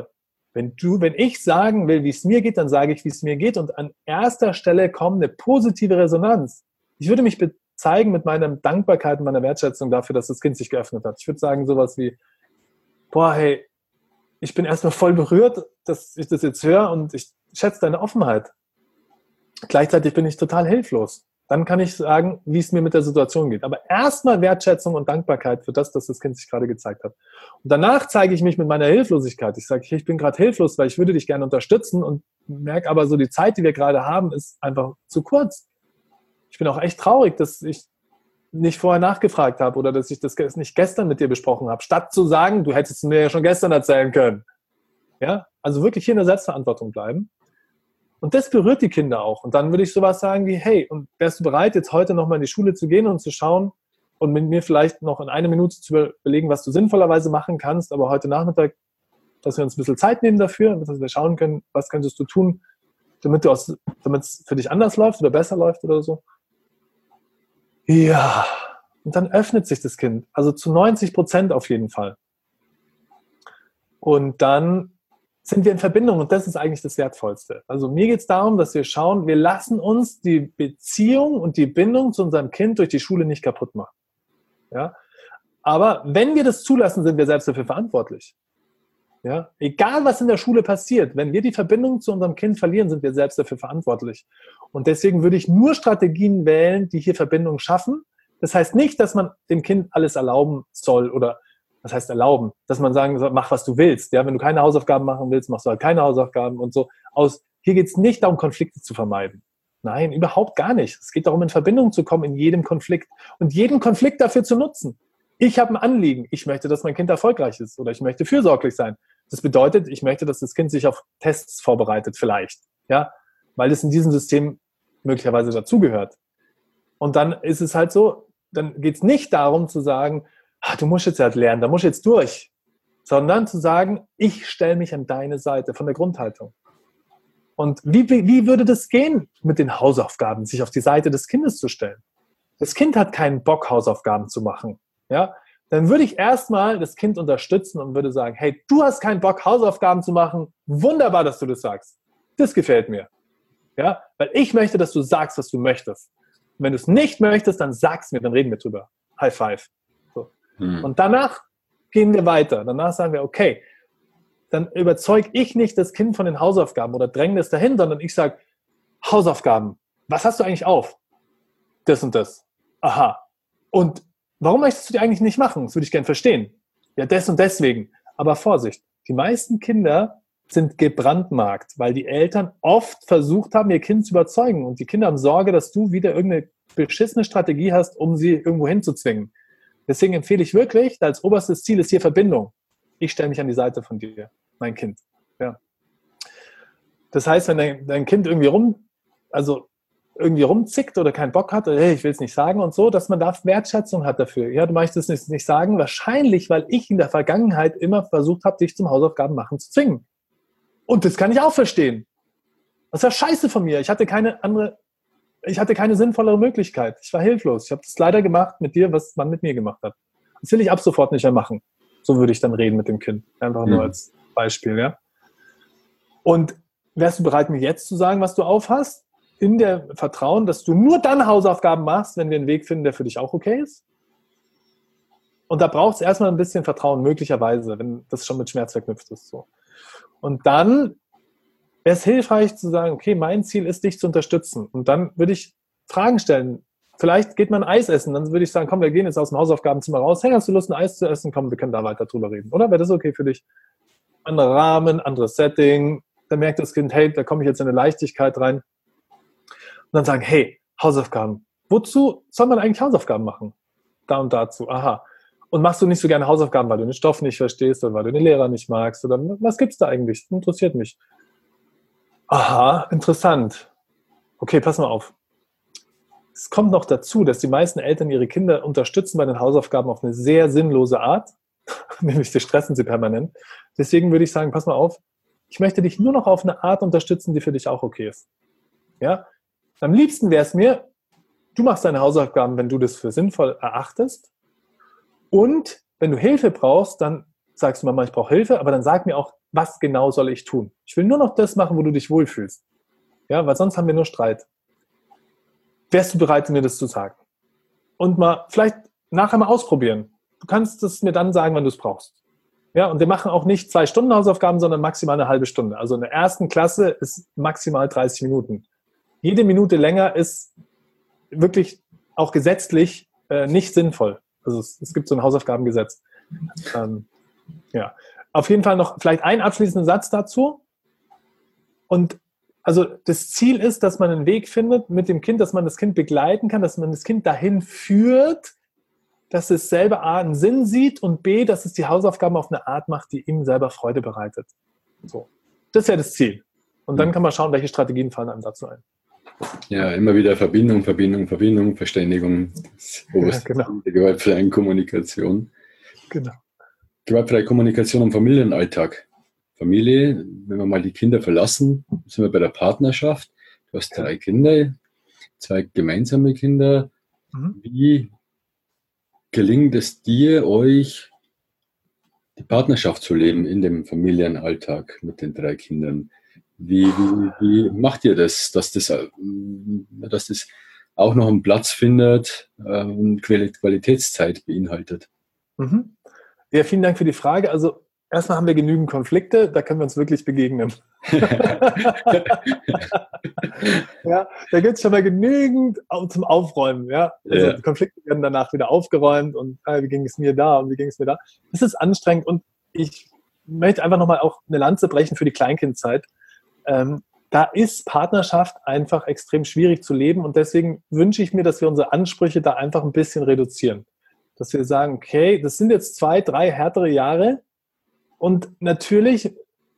Speaker 2: Wenn du, wenn ich sagen will, wie es mir geht, dann sage ich, wie es mir geht. Und an erster Stelle kommt eine positive Resonanz. Ich würde mich zeigen mit meiner Dankbarkeit und meiner Wertschätzung dafür, dass das Kind sich geöffnet hat. Ich würde sagen sowas wie, boah, hey, ich bin erstmal voll berührt, dass ich das jetzt höre und ich schätze deine Offenheit. Gleichzeitig bin ich total hilflos. Dann kann ich sagen, wie es mir mit der Situation geht. Aber erstmal Wertschätzung und Dankbarkeit für das, dass das Kind sich gerade gezeigt hat. Und danach zeige ich mich mit meiner Hilflosigkeit. Ich sage, ich bin gerade hilflos, weil ich würde dich gerne unterstützen und merke aber so, die Zeit, die wir gerade haben, ist einfach zu kurz. Ich bin auch echt traurig, dass ich nicht vorher nachgefragt habe oder dass ich das nicht gestern mit dir besprochen habe, statt zu sagen, du hättest es mir ja schon gestern erzählen können. Ja, also wirklich hier in der Selbstverantwortung bleiben. Und das berührt die Kinder auch. Und dann würde ich sowas sagen wie, hey, und wärst du bereit, jetzt heute nochmal in die Schule zu gehen und zu schauen und mit mir vielleicht noch in einer Minute zu überlegen, was du sinnvollerweise machen kannst, aber heute Nachmittag, dass wir uns ein bisschen Zeit nehmen dafür, dass wir schauen können, was könntest du tun, damit du aus, damit es für dich anders läuft oder besser läuft oder so. Ja, und dann öffnet sich das Kind, also zu neunzig Prozent auf jeden Fall. Und dann sind wir in Verbindung und das ist eigentlich das Wertvollste. Also mir geht es darum, dass wir schauen, wir lassen uns die Beziehung und die Bindung zu unserem Kind durch die Schule nicht kaputt machen. Ja? Aber wenn wir das zulassen, sind wir selbst dafür verantwortlich. Ja? Egal, was in der Schule passiert, wenn wir die Verbindung zu unserem Kind verlieren, sind wir selbst dafür verantwortlich. Und deswegen würde ich nur Strategien wählen, die hier Verbindung schaffen. Das heißt nicht, dass man dem Kind alles erlauben soll oder das heißt erlauben, dass man sagen soll, mach, was du willst. Ja, wenn du keine Hausaufgaben machen willst, machst du halt keine Hausaufgaben und so. Aus, hier geht es nicht darum, Konflikte zu vermeiden. Nein, überhaupt gar nicht. Es geht darum, in Verbindung zu kommen in jedem Konflikt und jeden Konflikt dafür zu nutzen. Ich habe ein Anliegen. Ich möchte, dass mein Kind erfolgreich ist oder ich möchte fürsorglich sein. Das bedeutet, ich möchte, dass das Kind sich auf Tests vorbereitet vielleicht, ja, weil es in diesem System möglicherweise dazugehört. Und dann ist es halt so, dann geht es nicht darum zu sagen, ah, du musst jetzt halt lernen, da musst du jetzt durch, sondern zu sagen, ich stelle mich an deine Seite von der Grundhaltung. Und wie, wie, wie würde das gehen mit den Hausaufgaben, sich auf die Seite des Kindes zu stellen? Das Kind hat keinen Bock, Hausaufgaben zu machen. Ja? Dann würde ich erstmal das Kind unterstützen und würde sagen, hey, du hast keinen Bock, Hausaufgaben zu machen. Wunderbar, dass du das sagst. Das gefällt mir. Ja? Weil ich möchte, dass du sagst, was du möchtest. Und wenn du es nicht möchtest, dann sag's mir, dann reden wir drüber. High five. So. Hm. Und danach gehen wir weiter. Danach sagen wir, okay, dann überzeuge ich nicht das Kind von den Hausaufgaben oder dränge es dahin, sondern ich sage, Hausaufgaben, was hast du eigentlich auf? Das und das. Aha. Und warum möchtest du die eigentlich nicht machen? Das würde ich gerne verstehen. Ja, des und deswegen. Aber Vorsicht, die meisten Kinder sind gebrandmarkt, weil die Eltern oft versucht haben, ihr Kind zu überzeugen. Und die Kinder haben Sorge, dass du wieder irgendeine beschissene Strategie hast, um sie irgendwo hinzuzwingen. Deswegen empfehle ich wirklich, als oberstes Ziel ist hier Verbindung. Ich stelle mich an die Seite von dir, mein Kind. Ja. Das heißt, wenn dein, dein Kind irgendwie rum, also irgendwie rumzickt oder keinen Bock hat, oder hey, ich will es nicht sagen und so, dass man da Wertschätzung hat dafür. Ja, du möchtest es nicht sagen, wahrscheinlich, weil ich in der Vergangenheit immer versucht habe, dich zum Hausaufgaben machen zu zwingen. Und das kann ich auch verstehen. Das war scheiße von mir. Ich hatte keine andere, ich hatte keine sinnvollere Möglichkeit. Ich war hilflos. Ich habe das leider gemacht mit dir, was man mit mir gemacht hat. Das will ich ab sofort nicht mehr machen. So würde ich dann reden mit dem Kind. Einfach nur mhm. als Beispiel, ja. Und wärst du bereit, mir jetzt zu sagen, was du aufhast? In der Vertrauen, dass du nur dann Hausaufgaben machst, wenn wir einen Weg finden, der für dich auch okay ist? Und da braucht es erstmal ein bisschen Vertrauen, möglicherweise, wenn das schon mit Schmerz verknüpft ist. So. Und dann wäre es hilfreich zu sagen, okay, mein Ziel ist, dich zu unterstützen. Und dann würde ich Fragen stellen. Vielleicht geht man Eis essen. Dann würde ich sagen, komm, wir gehen jetzt aus dem Hausaufgabenzimmer raus. Hey, hast du Lust, ein Eis zu essen? Komm, wir können da weiter drüber reden. Oder wäre das okay für dich? Anderer Rahmen, anderes Setting. Dann merkt das Kind, hey, da komme ich jetzt in eine Leichtigkeit rein. Und dann sagen, hey, Hausaufgaben. Wozu soll man eigentlich Hausaufgaben machen? Da und dazu. Aha. Und machst du nicht so gerne Hausaufgaben, weil du den Stoff nicht verstehst oder weil du den Lehrer nicht magst? Oder was gibt's da eigentlich? Das interessiert mich. Aha, interessant. Okay, pass mal auf. Es kommt noch dazu, dass die meisten Eltern ihre Kinder unterstützen bei den Hausaufgaben auf eine sehr sinnlose Art. Nämlich sie stressen sie permanent. Deswegen würde ich sagen, pass mal auf. Ich möchte dich nur noch auf eine Art unterstützen, die für dich auch okay ist. Ja? Am liebsten wäre es mir, du machst deine Hausaufgaben, wenn du das für sinnvoll erachtest. Und wenn du Hilfe brauchst, dann sagst du, Mama, ich brauche Hilfe, aber dann sag mir auch, was genau soll ich tun? Ich will nur noch das machen, wo du dich wohlfühlst. Ja, weil sonst haben wir nur Streit. Wärst du bereit, mir das zu sagen? Und mal vielleicht nachher mal ausprobieren. Du kannst es mir dann sagen, wann du es brauchst. Ja, und wir machen auch nicht zwei Stunden Hausaufgaben, sondern maximal eine halbe Stunde. Also in der ersten Klasse ist maximal dreißig Minuten. Jede Minute länger ist wirklich auch gesetzlich äh, nicht sinnvoll. Also es, es gibt so ein Hausaufgabengesetz. Ähm, ja, auf jeden Fall noch vielleicht einen abschließenden Satz dazu. Und also das Ziel ist, dass man einen Weg findet mit dem Kind, dass man das Kind begleiten kann, dass man das Kind dahin führt, dass es selber A, einen Sinn sieht und B, dass es die Hausaufgaben auf eine Art macht, die ihm selber Freude bereitet. So. Das wäre das Ziel. Und dann kann man schauen, welche Strategien fallen einem dazu ein.
Speaker 1: Ja, immer wieder Verbindung, Verbindung, Verbindung, Verständigung.
Speaker 2: Ja, genau.
Speaker 1: Der gewaltfreien Kommunikation.
Speaker 2: Genau.
Speaker 1: Gewaltfreie Kommunikation im Familienalltag. Familie, wenn wir mal die Kinder verlassen, sind wir bei der Partnerschaft. Du hast drei Kinder, zwei gemeinsame Kinder.
Speaker 2: Mhm.
Speaker 1: Wie gelingt es dir, euch die Partnerschaft zu leben in dem Familienalltag mit den drei Kindern? Wie, wie, wie macht ihr das, dass das, dass das auch noch einen Platz findet und Qualitätszeit beinhaltet?
Speaker 2: Mhm. Ja, vielen Dank für die Frage. Also erstmal haben wir genügend Konflikte, da können wir uns wirklich begegnen. Ja, da gibt es schon mal genügend zum Aufräumen. Ja? Also
Speaker 1: Ja.
Speaker 2: die Konflikte werden danach wieder aufgeräumt und äh, wie ging es mir da und wie ging es mir da. Das ist anstrengend und ich möchte einfach nochmal auch eine Lanze brechen für die Kleinkindzeit. Ähm, da ist Partnerschaft einfach extrem schwierig zu leben und deswegen wünsche ich mir, dass wir unsere Ansprüche da einfach ein bisschen reduzieren. Dass wir sagen, okay, das sind jetzt zwei, drei härtere Jahre und natürlich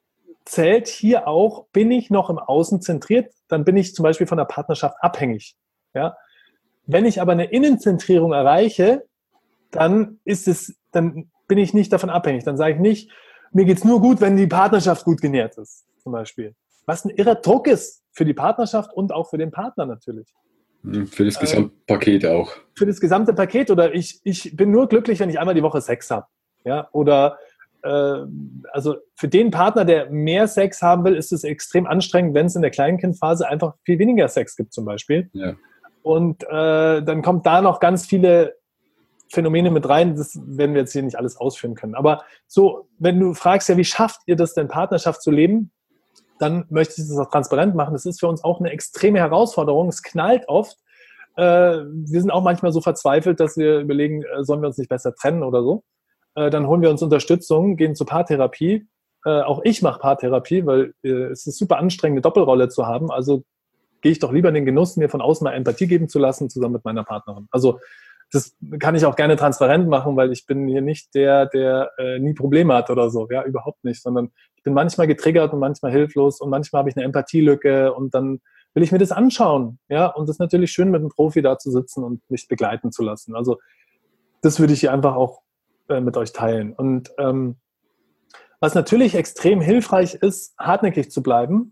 Speaker 2: zählt hier auch, bin ich noch im Außen zentriert, dann bin ich zum Beispiel von der Partnerschaft abhängig. Ja? Wenn ich aber eine Innenzentrierung erreiche, dann ist es, dann bin ich nicht davon abhängig. Dann sage ich nicht, mir geht's nur gut, wenn die Partnerschaft gut genährt ist, zum Beispiel. Was ein irrer Druck ist für die Partnerschaft und auch für den Partner natürlich.
Speaker 1: Für das Gesamtpaket äh, auch.
Speaker 2: Für das gesamte Paket. Oder ich, ich bin nur glücklich, wenn ich einmal die Woche Sex habe. Ja? Oder äh, also für den Partner, der mehr Sex haben will, ist es extrem anstrengend, wenn es in der Kleinkindphase einfach viel weniger Sex gibt zum Beispiel.
Speaker 1: Ja.
Speaker 2: Und äh, dann kommt da noch ganz viele Phänomene mit rein, das werden wir jetzt hier nicht alles ausführen können. Aber so, wenn du fragst, ja, wie schafft ihr das denn, Partnerschaft zu leben, dann möchte ich das auch transparent machen. Das ist für uns auch eine extreme Herausforderung. Es knallt oft. Äh, wir sind auch manchmal so verzweifelt, dass wir überlegen, äh, sollen wir uns nicht besser trennen oder so. Äh, dann holen wir uns Unterstützung, gehen zur Paartherapie. Äh, auch ich mache Paartherapie, weil äh, es ist super anstrengend, eine Doppelrolle zu haben. Also gehe ich doch lieber in den Genuss, mir von außen mal Empathie geben zu lassen, zusammen mit meiner Partnerin. Also das kann ich auch gerne transparent machen, weil ich bin hier nicht der, der äh, nie Probleme hat oder so. Ja, überhaupt nicht. Sondern ich bin manchmal getriggert und manchmal hilflos und manchmal habe ich eine Empathielücke und dann will ich mir das anschauen. Ja, und das ist natürlich schön, mit einem Profi da zu sitzen und mich begleiten zu lassen. Also das würde ich hier einfach auch äh, mit euch teilen. Und ähm, was natürlich extrem hilfreich ist, hartnäckig zu bleiben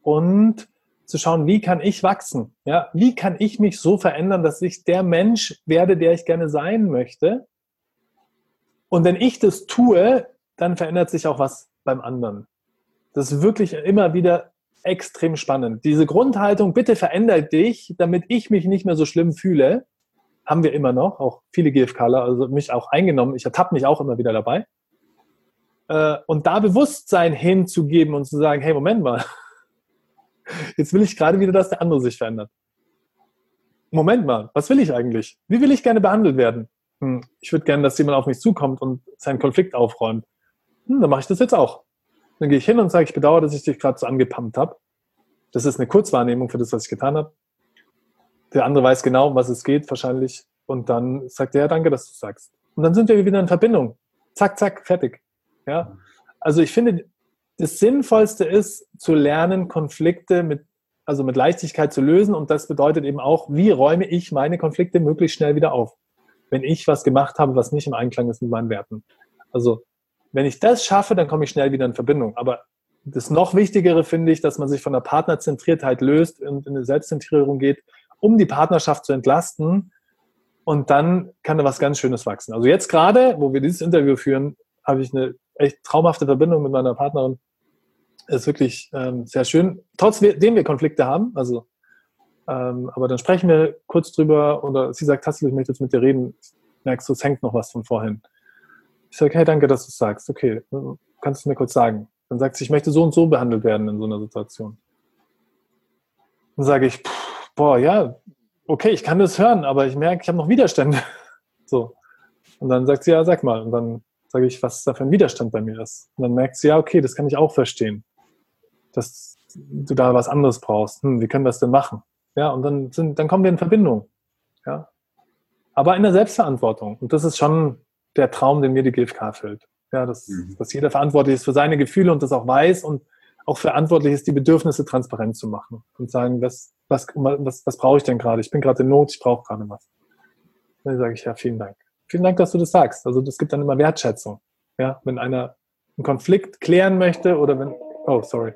Speaker 2: und zu schauen, wie kann ich wachsen? Ja, wie kann ich mich so verändern, dass ich der Mensch werde, der ich gerne sein möchte? Und wenn ich das tue, dann verändert sich auch was beim anderen. Das ist wirklich immer wieder extrem spannend. Diese Grundhaltung, bitte veränder dich, damit ich mich nicht mehr so schlimm fühle, haben wir immer noch, auch viele GFKler, also mich auch eingenommen. Ich ertappe mich auch immer wieder dabei. Und da Bewusstsein hinzugeben und zu sagen, hey, Moment mal, jetzt will ich gerade wieder, dass der andere sich verändert. Moment mal, was will ich eigentlich? Wie will ich gerne behandelt werden? Hm, ich würde gerne, dass jemand auf mich zukommt und seinen Konflikt aufräumt. Hm, dann mache ich das jetzt auch. Dann gehe ich hin und sage, ich bedauere, dass ich dich gerade so angepumpt habe. Das ist eine Kurzwahrnehmung für das, was ich getan habe. Der andere weiß genau, um was es geht, wahrscheinlich. Und dann sagt er, ja, danke, dass du sagst. Und dann sind wir wieder in Verbindung. Zack, zack, fertig. Ja? Also ich finde, das Sinnvollste ist, zu lernen, Konflikte mit, also mit Leichtigkeit zu lösen. Und das bedeutet eben auch, wie räume ich meine Konflikte möglichst schnell wieder auf, wenn ich was gemacht habe, was nicht im Einklang ist mit meinen Werten. Also wenn ich das schaffe, dann komme ich schnell wieder in Verbindung. Aber das noch Wichtigere finde ich, dass man sich von der Partnerzentriertheit löst und in eine Selbstzentrierung geht, um die Partnerschaft zu entlasten. Und dann kann da was ganz Schönes wachsen. Also jetzt gerade, wo wir dieses Interview führen, habe ich eine echt traumhafte Verbindung mit meiner Partnerin. ist wirklich ähm, sehr schön, trotzdem wir Konflikte haben, also ähm, aber dann sprechen wir kurz drüber oder sie sagt, Tassel, ich möchte jetzt mit dir reden, merkst du, es hängt noch was von vorhin. Ich sage, hey, danke, dass du es sagst, okay, kannst du mir kurz sagen. Dann sagt sie, ich möchte so und so behandelt werden in so einer Situation. Dann sage ich, pff, boah, ja, okay, ich kann das hören, aber ich merke, ich habe noch Widerstände. So. Und dann sagt sie, ja, sag mal. Und dann sage ich, was da für ein Widerstand bei mir ist. Und dann merkt sie, ja, okay, das kann ich auch verstehen, dass du da was anderes brauchst. Hm, wie können wir das denn machen? Ja, und dann, sind, dann kommen wir in Verbindung. Ja. Aber in der Selbstverantwortung. Und das ist schon der Traum, den mir die G F K erfüllt. Ja, dass, mhm. dass jeder verantwortlich ist für seine Gefühle und das auch weiß und auch verantwortlich ist, die Bedürfnisse transparent zu machen und sagen, was, was, was, was brauche ich denn gerade? Ich bin gerade in Not, ich brauche gerade was. Dann sage ich, ja, vielen Dank. Vielen Dank, dass du das sagst. Also das gibt dann immer Wertschätzung. Ja, wenn einer einen Konflikt klären möchte oder wenn, oh, sorry.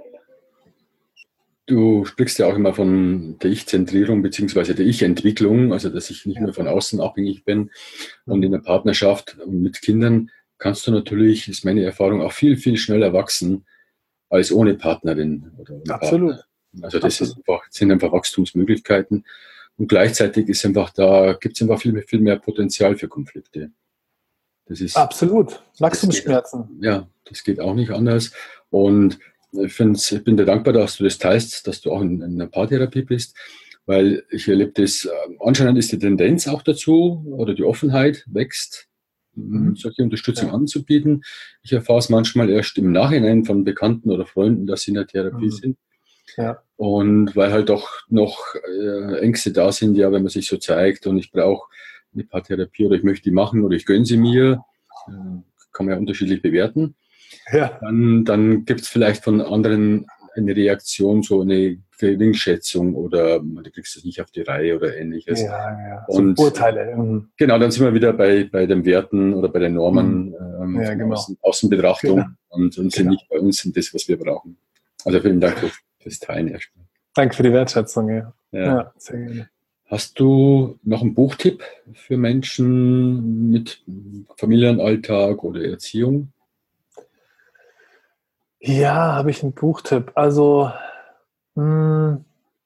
Speaker 1: Du sprichst ja auch immer von der Ich-Zentrierung beziehungsweise der Ich-Entwicklung, also dass ich nicht mehr von außen abhängig bin. Und in der Partnerschaft mit Kindern kannst du natürlich, ist meine Erfahrung, auch viel, viel schneller wachsen als ohne Partnerin oder ohne
Speaker 2: Absolut.
Speaker 1: Partner. Also das ist einfach, sind einfach Wachstumsmöglichkeiten. Und gleichzeitig ist einfach da, gibt es einfach viel, viel mehr Potenzial für Konflikte. Das ist,
Speaker 2: Absolut. Wachstumsschmerzen.
Speaker 1: Das geht, ja, das geht auch nicht anders. Und ich, find's, ich bin dir dankbar, dass du das teilst, dass du auch in, in einer Paartherapie bist, weil ich erlebe das, anscheinend ist die Tendenz auch dazu oder die Offenheit wächst, mhm. solche Unterstützung ja. anzubieten. Ich erfahre es manchmal erst im Nachhinein von Bekannten oder Freunden, dass sie in der Therapie mhm. sind.
Speaker 2: Ja.
Speaker 1: Und weil halt doch noch äh, Ängste da sind, ja, wenn man sich so zeigt und ich brauche eine Paartherapie oder ich möchte die machen oder ich gönne sie mir, äh, kann man ja unterschiedlich bewerten.
Speaker 2: Ja.
Speaker 1: Dann, dann gibt es vielleicht von anderen eine Reaktion, so eine Geringschätzung oder du kriegst es nicht auf die Reihe oder ähnliches.
Speaker 2: Ja, ja.
Speaker 1: Und
Speaker 2: so Urteile. Mhm.
Speaker 1: Genau, dann sind wir wieder bei, bei den Werten oder bei den Normen ähm,
Speaker 2: ja, genau.
Speaker 1: Außen, Außenbetrachtung
Speaker 2: genau.
Speaker 1: und, und sind
Speaker 2: genau.
Speaker 1: nicht bei uns sind das, was wir brauchen. Also vielen Dank für, fürs Teilen erstmal.
Speaker 2: Danke für die Wertschätzung, ja.
Speaker 1: Ja.
Speaker 2: ja. Sehr gerne.
Speaker 1: Hast du noch einen Buchtipp für Menschen mit Familienalltag oder Erziehung?
Speaker 2: Ja, habe ich einen Buchtipp. Also, mh,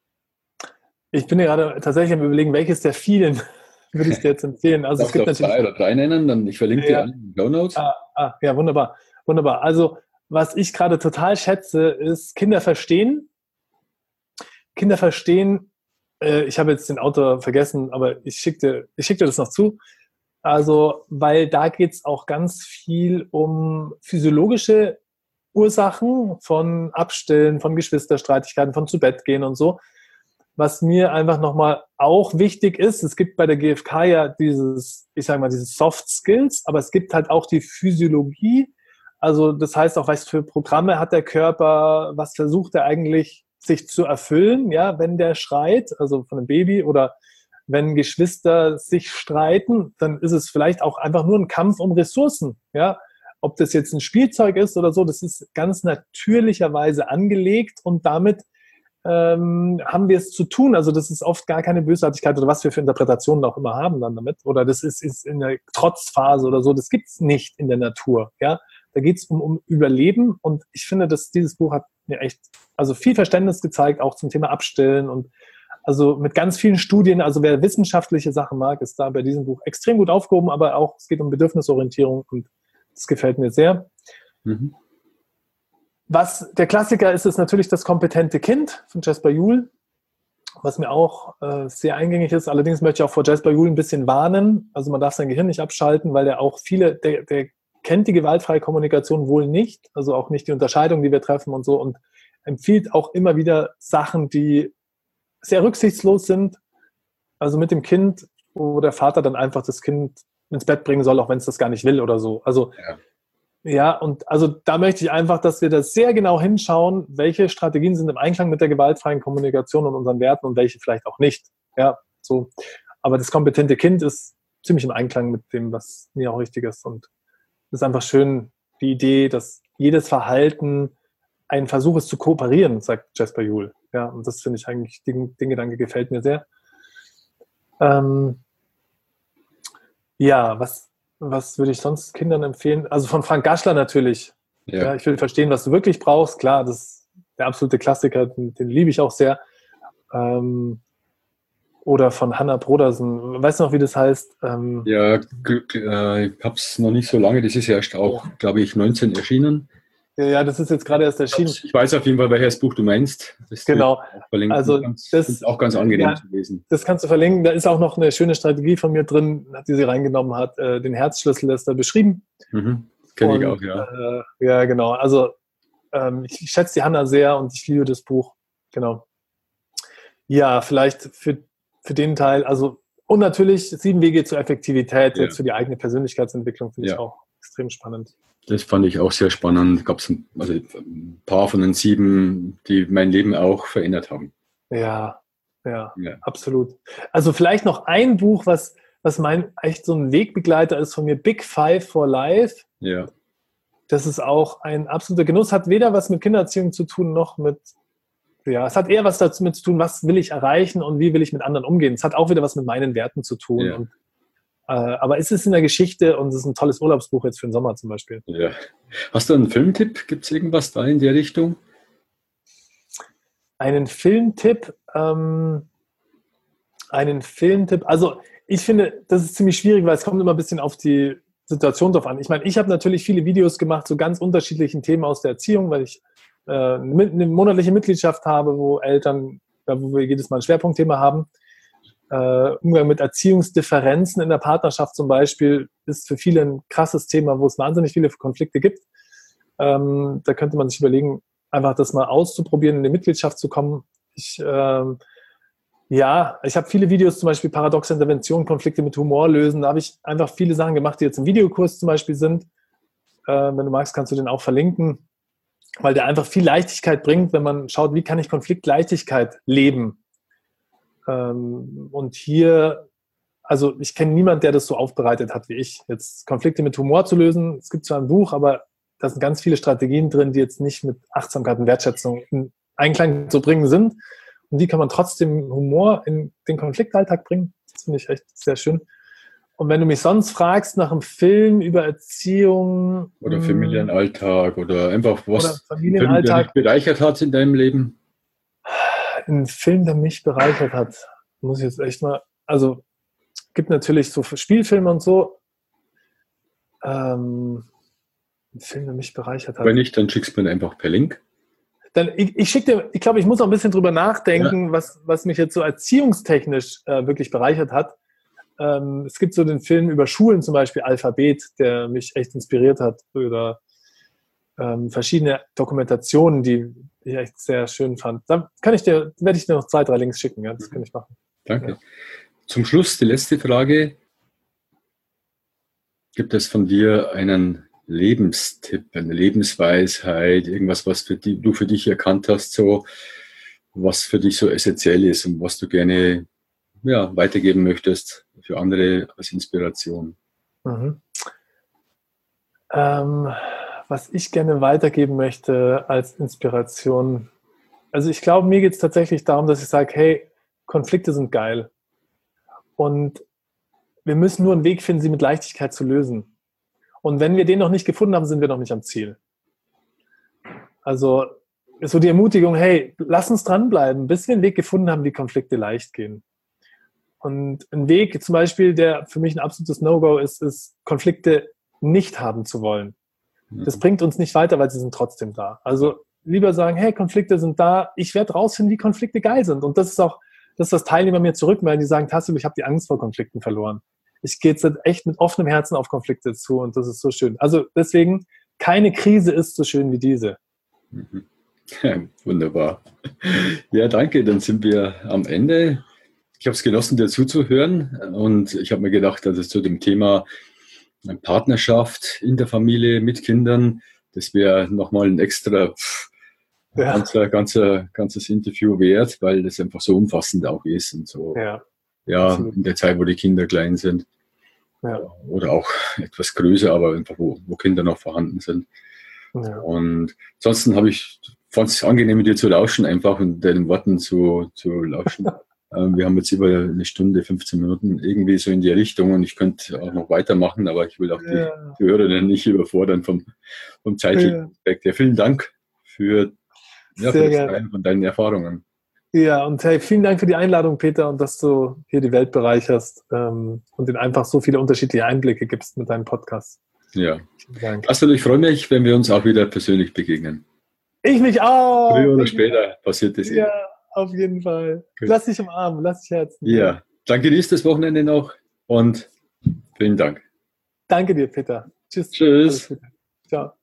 Speaker 2: ich bin ja gerade tatsächlich am Überlegen, welches der vielen würde ich dir jetzt empfehlen. Also, es gibt natürlich
Speaker 1: zwei oder drei nennen, dann ich verlinke
Speaker 2: ja.
Speaker 1: dir alle in den Show Notes.
Speaker 2: Ah, ah, ja, wunderbar. Wunderbar. Also, was ich gerade total schätze, ist Kinder verstehen. Kinder verstehen, äh, ich habe jetzt den Autor vergessen, aber ich schicke dir, ich schick dir das noch zu. Also, weil da geht es auch ganz viel um physiologische Ursachen von Abstillen, von Geschwisterstreitigkeiten, von zu Bett gehen und so. Was mir einfach nochmal auch wichtig ist, es gibt bei der G F K ja dieses, ich sage mal, diese Soft Skills, aber es gibt halt auch die Physiologie. Also das heißt auch, was für Programme hat der Körper, was versucht er eigentlich sich zu erfüllen, ja, wenn der schreit, also von einem Baby oder wenn Geschwister sich streiten, dann ist es vielleicht auch einfach nur ein Kampf um Ressourcen, ja. Ob das jetzt ein Spielzeug ist oder so, das ist ganz natürlicherweise angelegt und damit ähm, haben wir es zu tun. Also das ist oft gar keine Bösartigkeit oder was wir für Interpretationen auch immer haben dann damit. Oder das ist, ist in der Trotzphase oder so, das gibt es nicht in der Natur. Ja? Da geht es um, um Überleben und ich finde, dass dieses Buch hat mir echt also viel Verständnis gezeigt, auch zum Thema Abstillen und also mit ganz vielen Studien, also wer wissenschaftliche Sachen mag, ist da bei diesem Buch extrem gut aufgehoben, aber auch es geht um Bedürfnisorientierung und das gefällt mir sehr. Mhm. Was der Klassiker ist, ist natürlich das kompetente Kind von Jesper Juhl, was mir auch äh, sehr eingängig ist. Allerdings möchte ich auch vor Jesper Juhl ein bisschen warnen. Also man darf sein Gehirn nicht abschalten, weil der auch viele, der, der kennt die gewaltfreie Kommunikation wohl nicht, also auch nicht die Unterscheidung, die wir treffen und so und empfiehlt auch immer wieder Sachen, die sehr rücksichtslos sind. Also mit dem Kind, wo der Vater dann einfach das Kind ins Bett bringen soll, auch wenn es das gar nicht will oder so. Also ja. ja, und also da möchte ich einfach, dass wir das sehr genau hinschauen, welche Strategien sind im Einklang mit der gewaltfreien Kommunikation und unseren Werten und welche vielleicht auch nicht. Ja, so. Aber das kompetente Kind ist ziemlich im Einklang mit dem, was mir auch wichtig ist. Und es ist einfach schön, die Idee, dass jedes Verhalten ein Versuch ist zu kooperieren, sagt Jesper Juhl. Ja, und das finde ich eigentlich, den, den Gedanke gefällt mir sehr. Ähm, Ja, was, was würde ich sonst Kindern empfehlen? Also von Frank Gaschler natürlich.
Speaker 1: Ja.
Speaker 2: Ja, ich will verstehen, was du wirklich brauchst. Klar, das ist der absolute Klassiker, den, den liebe ich auch sehr. Ähm, oder von Hannah Brodersen. Weißt du noch, wie das heißt? Ähm,
Speaker 1: Ja, äh, ich habe es noch nicht so lange, das ist ja erst auch, glaube ich, neunzehn erschienen.
Speaker 2: ja, das ist jetzt gerade erst erschienen.
Speaker 1: Ich weiß auf jeden Fall, welches Buch du meinst. Das
Speaker 2: Genau. Also
Speaker 1: das
Speaker 2: das
Speaker 1: ist auch ganz angenehm
Speaker 2: ja,
Speaker 1: zu lesen.
Speaker 2: Das kannst du verlinken. Da ist auch noch eine schöne Strategie von mir drin, die sie reingenommen hat. Äh, den Herzschlüssel ist da beschrieben.
Speaker 1: Mhm. Kenne ich auch, ja.
Speaker 2: Äh, ja, genau. Also ähm, ich schätze die Hannah sehr und ich liebe das Buch. Genau. Ja, vielleicht für, für den Teil, also und natürlich sieben Wege zur Effektivität,
Speaker 1: Ja.
Speaker 2: jetzt für die eigene Persönlichkeitsentwicklung, finde
Speaker 1: Ja.
Speaker 2: ich auch extrem spannend.
Speaker 1: Das fand ich auch sehr spannend. Gab es ein, also ein paar von den sieben, die mein Leben auch verändert haben.
Speaker 2: Ja, ja,
Speaker 1: Ja.
Speaker 2: absolut. Also vielleicht noch ein Buch, was, was mein echt so ein Wegbegleiter ist von mir, Big Five for Life.
Speaker 1: Ja.
Speaker 2: Das ist auch ein absoluter Genuss, hat weder was mit Kindererziehung zu tun, noch mit, ja, es hat eher was damit zu tun, was will ich erreichen und wie will ich mit anderen umgehen. Es hat auch wieder was mit meinen Werten zu tun.
Speaker 1: Ja.
Speaker 2: Und, äh, aber es ist in der Geschichte und es ist ein tolles Urlaubsbuch jetzt für den Sommer zum Beispiel.
Speaker 1: Ja. Hast du einen Filmtipp? Gibt es irgendwas da in der Richtung?
Speaker 2: Einen Filmtipp, ähm, einen Filmtipp, also ich finde, das ist ziemlich schwierig, weil es kommt immer ein bisschen auf die Situation drauf an. Ich meine, ich habe natürlich viele Videos gemacht zu ganz unterschiedlichen Themen aus der Erziehung, weil ich äh, eine, eine monatliche Mitgliedschaft habe, wo Eltern, wo wir jedes Mal ein Schwerpunktthema haben. Äh, Umgang mit Erziehungsdifferenzen in der Partnerschaft zum Beispiel ist für viele ein krasses Thema, wo es wahnsinnig viele Konflikte gibt. Ähm, da könnte man sich überlegen, einfach das mal auszuprobieren, in die Mitgliedschaft zu kommen. Ich, ähm, ja, ich habe viele Videos, zum Beispiel paradoxe Intervention, Konflikte mit Humor lösen. Da habe ich einfach viele Sachen gemacht, die jetzt im Videokurs zum Beispiel sind. Äh, wenn du magst, kannst du den auch verlinken, weil der einfach viel Leichtigkeit bringt, wenn man schaut, wie kann ich Konfliktleichtigkeit leben. Ähm, und hier, also ich kenne niemanden, der das so aufbereitet hat wie ich. Jetzt Konflikte mit Humor zu lösen, es gibt zwar ein Buch, aber da sind ganz viele Strategien drin, die jetzt nicht mit Achtsamkeit und Wertschätzung in Einklang zu bringen sind. Und die kann man trotzdem Humor in den Konfliktalltag bringen. Das finde ich echt sehr schön. Und wenn du mich sonst fragst nach einem Film über Erziehung...
Speaker 1: Oder Familienalltag oder einfach was,
Speaker 2: oder Familienalltag,
Speaker 1: Film, der dich bereichert hat in deinem Leben?
Speaker 2: Ein Film, der mich bereichert hat, muss ich jetzt echt mal... Also, es gibt natürlich so Spielfilme und so. Ähm, ein Film, der mich bereichert hat.
Speaker 1: Wenn nicht, dann schickst du mir einfach per Link.
Speaker 2: Dann, ich, ich schicke dir, ich glaube, ich muss auch ein bisschen drüber nachdenken, ja. was, was mich jetzt so erziehungstechnisch äh, wirklich bereichert hat. Ähm, es gibt so den Film über Schulen, zum Beispiel Alphabet, der mich echt inspiriert hat. Oder ähm, verschiedene Dokumentationen, die ich echt sehr schön fand. Da kann ich dir, werde ich dir noch zwei, drei Links schicken. Ja, das kann ich machen.
Speaker 1: Danke.
Speaker 2: Ja.
Speaker 1: Zum Schluss die letzte Frage. Gibt es von dir einen Lebenstipp, eine Lebensweisheit, irgendwas, was für die, du für dich erkannt hast, so was für dich so essentiell ist und was du gerne ja, weitergeben möchtest für andere als Inspiration?
Speaker 2: Mhm. Ähm, was ich gerne weitergeben möchte als Inspiration, also ich glaube, mir geht es tatsächlich darum, dass ich sage, hey, Konflikte sind geil und wir müssen nur einen Weg finden, sie mit Leichtigkeit zu lösen. Und wenn wir den noch nicht gefunden haben, sind wir noch nicht am Ziel. Also ist so die Ermutigung, hey, lass uns dranbleiben, bis wir einen Weg gefunden haben, wie Konflikte leicht gehen. Und ein Weg zum Beispiel, der für mich ein absolutes No-Go ist, ist, Konflikte nicht haben zu wollen. Das bringt uns nicht weiter, weil sie sind trotzdem da. Also lieber sagen, hey, Konflikte sind da, ich werde rausfinden, wie Konflikte geil sind. Und das ist auch das, was Teilnehmer mir zurückmelden, die sagen, Tassilo, ich habe die Angst vor Konflikten verloren. Ich gehe jetzt echt mit offenem Herzen auf Konflikte zu und das ist so schön. Also deswegen, keine Krise ist so schön wie diese.
Speaker 1: Ja, wunderbar. Ja, danke. Dann sind wir am Ende. Ich habe es genossen, dir zuzuhören und ich habe mir gedacht, dass es zu dem Thema Partnerschaft in der Familie mit Kindern, das wäre nochmal ein extra pff, ja. ganzer, ganzer, ganzes Interview wert, weil das einfach so umfassend auch ist und so.
Speaker 2: Ja.
Speaker 1: Ja,
Speaker 2: Absolut.
Speaker 1: in der Zeit, wo die Kinder klein sind.
Speaker 2: Ja.
Speaker 1: Oder auch etwas größer, aber einfach, wo, wo Kinder noch vorhanden sind.
Speaker 2: Ja.
Speaker 1: Und ansonsten habe ich, fand es angenehm, mit dir zu lauschen, einfach und deinen Worten zu, zu lauschen. Ähm, wir haben jetzt über eine Stunde, fünfzehn Minuten irgendwie so in die Richtung und ich könnte auch noch weitermachen, aber ich will auch die,
Speaker 2: Ja.
Speaker 1: die Hörerinnen nicht überfordern vom, vom zeitlichen
Speaker 2: Ja.
Speaker 1: Aspekt. Ja, vielen Dank für, ja, für
Speaker 2: Sehr
Speaker 1: das
Speaker 2: gerne.
Speaker 1: Teilen von deinen Erfahrungen.
Speaker 2: Ja, und hey, vielen Dank für die Einladung, Peter, und dass du hier die Welt bereicherst ähm, und den einfach so viele unterschiedliche Einblicke gibst mit deinem Podcast.
Speaker 1: Ja.
Speaker 2: Vielen Dank.
Speaker 1: Also, ich freue mich, wenn wir uns auch wieder persönlich begegnen.
Speaker 2: Ich mich auch.
Speaker 1: Früher oder
Speaker 2: ich
Speaker 1: später passiert das
Speaker 2: Ja,
Speaker 1: eh.
Speaker 2: auf jeden Fall.
Speaker 1: Gut.
Speaker 2: Lass dich umarmen, lass dich herzen.
Speaker 1: Ja, dann genießt das Wochenende noch und vielen Dank.
Speaker 2: Danke dir, Peter. Tschüss.
Speaker 1: Tschüss.
Speaker 2: Alles Gute. Ciao.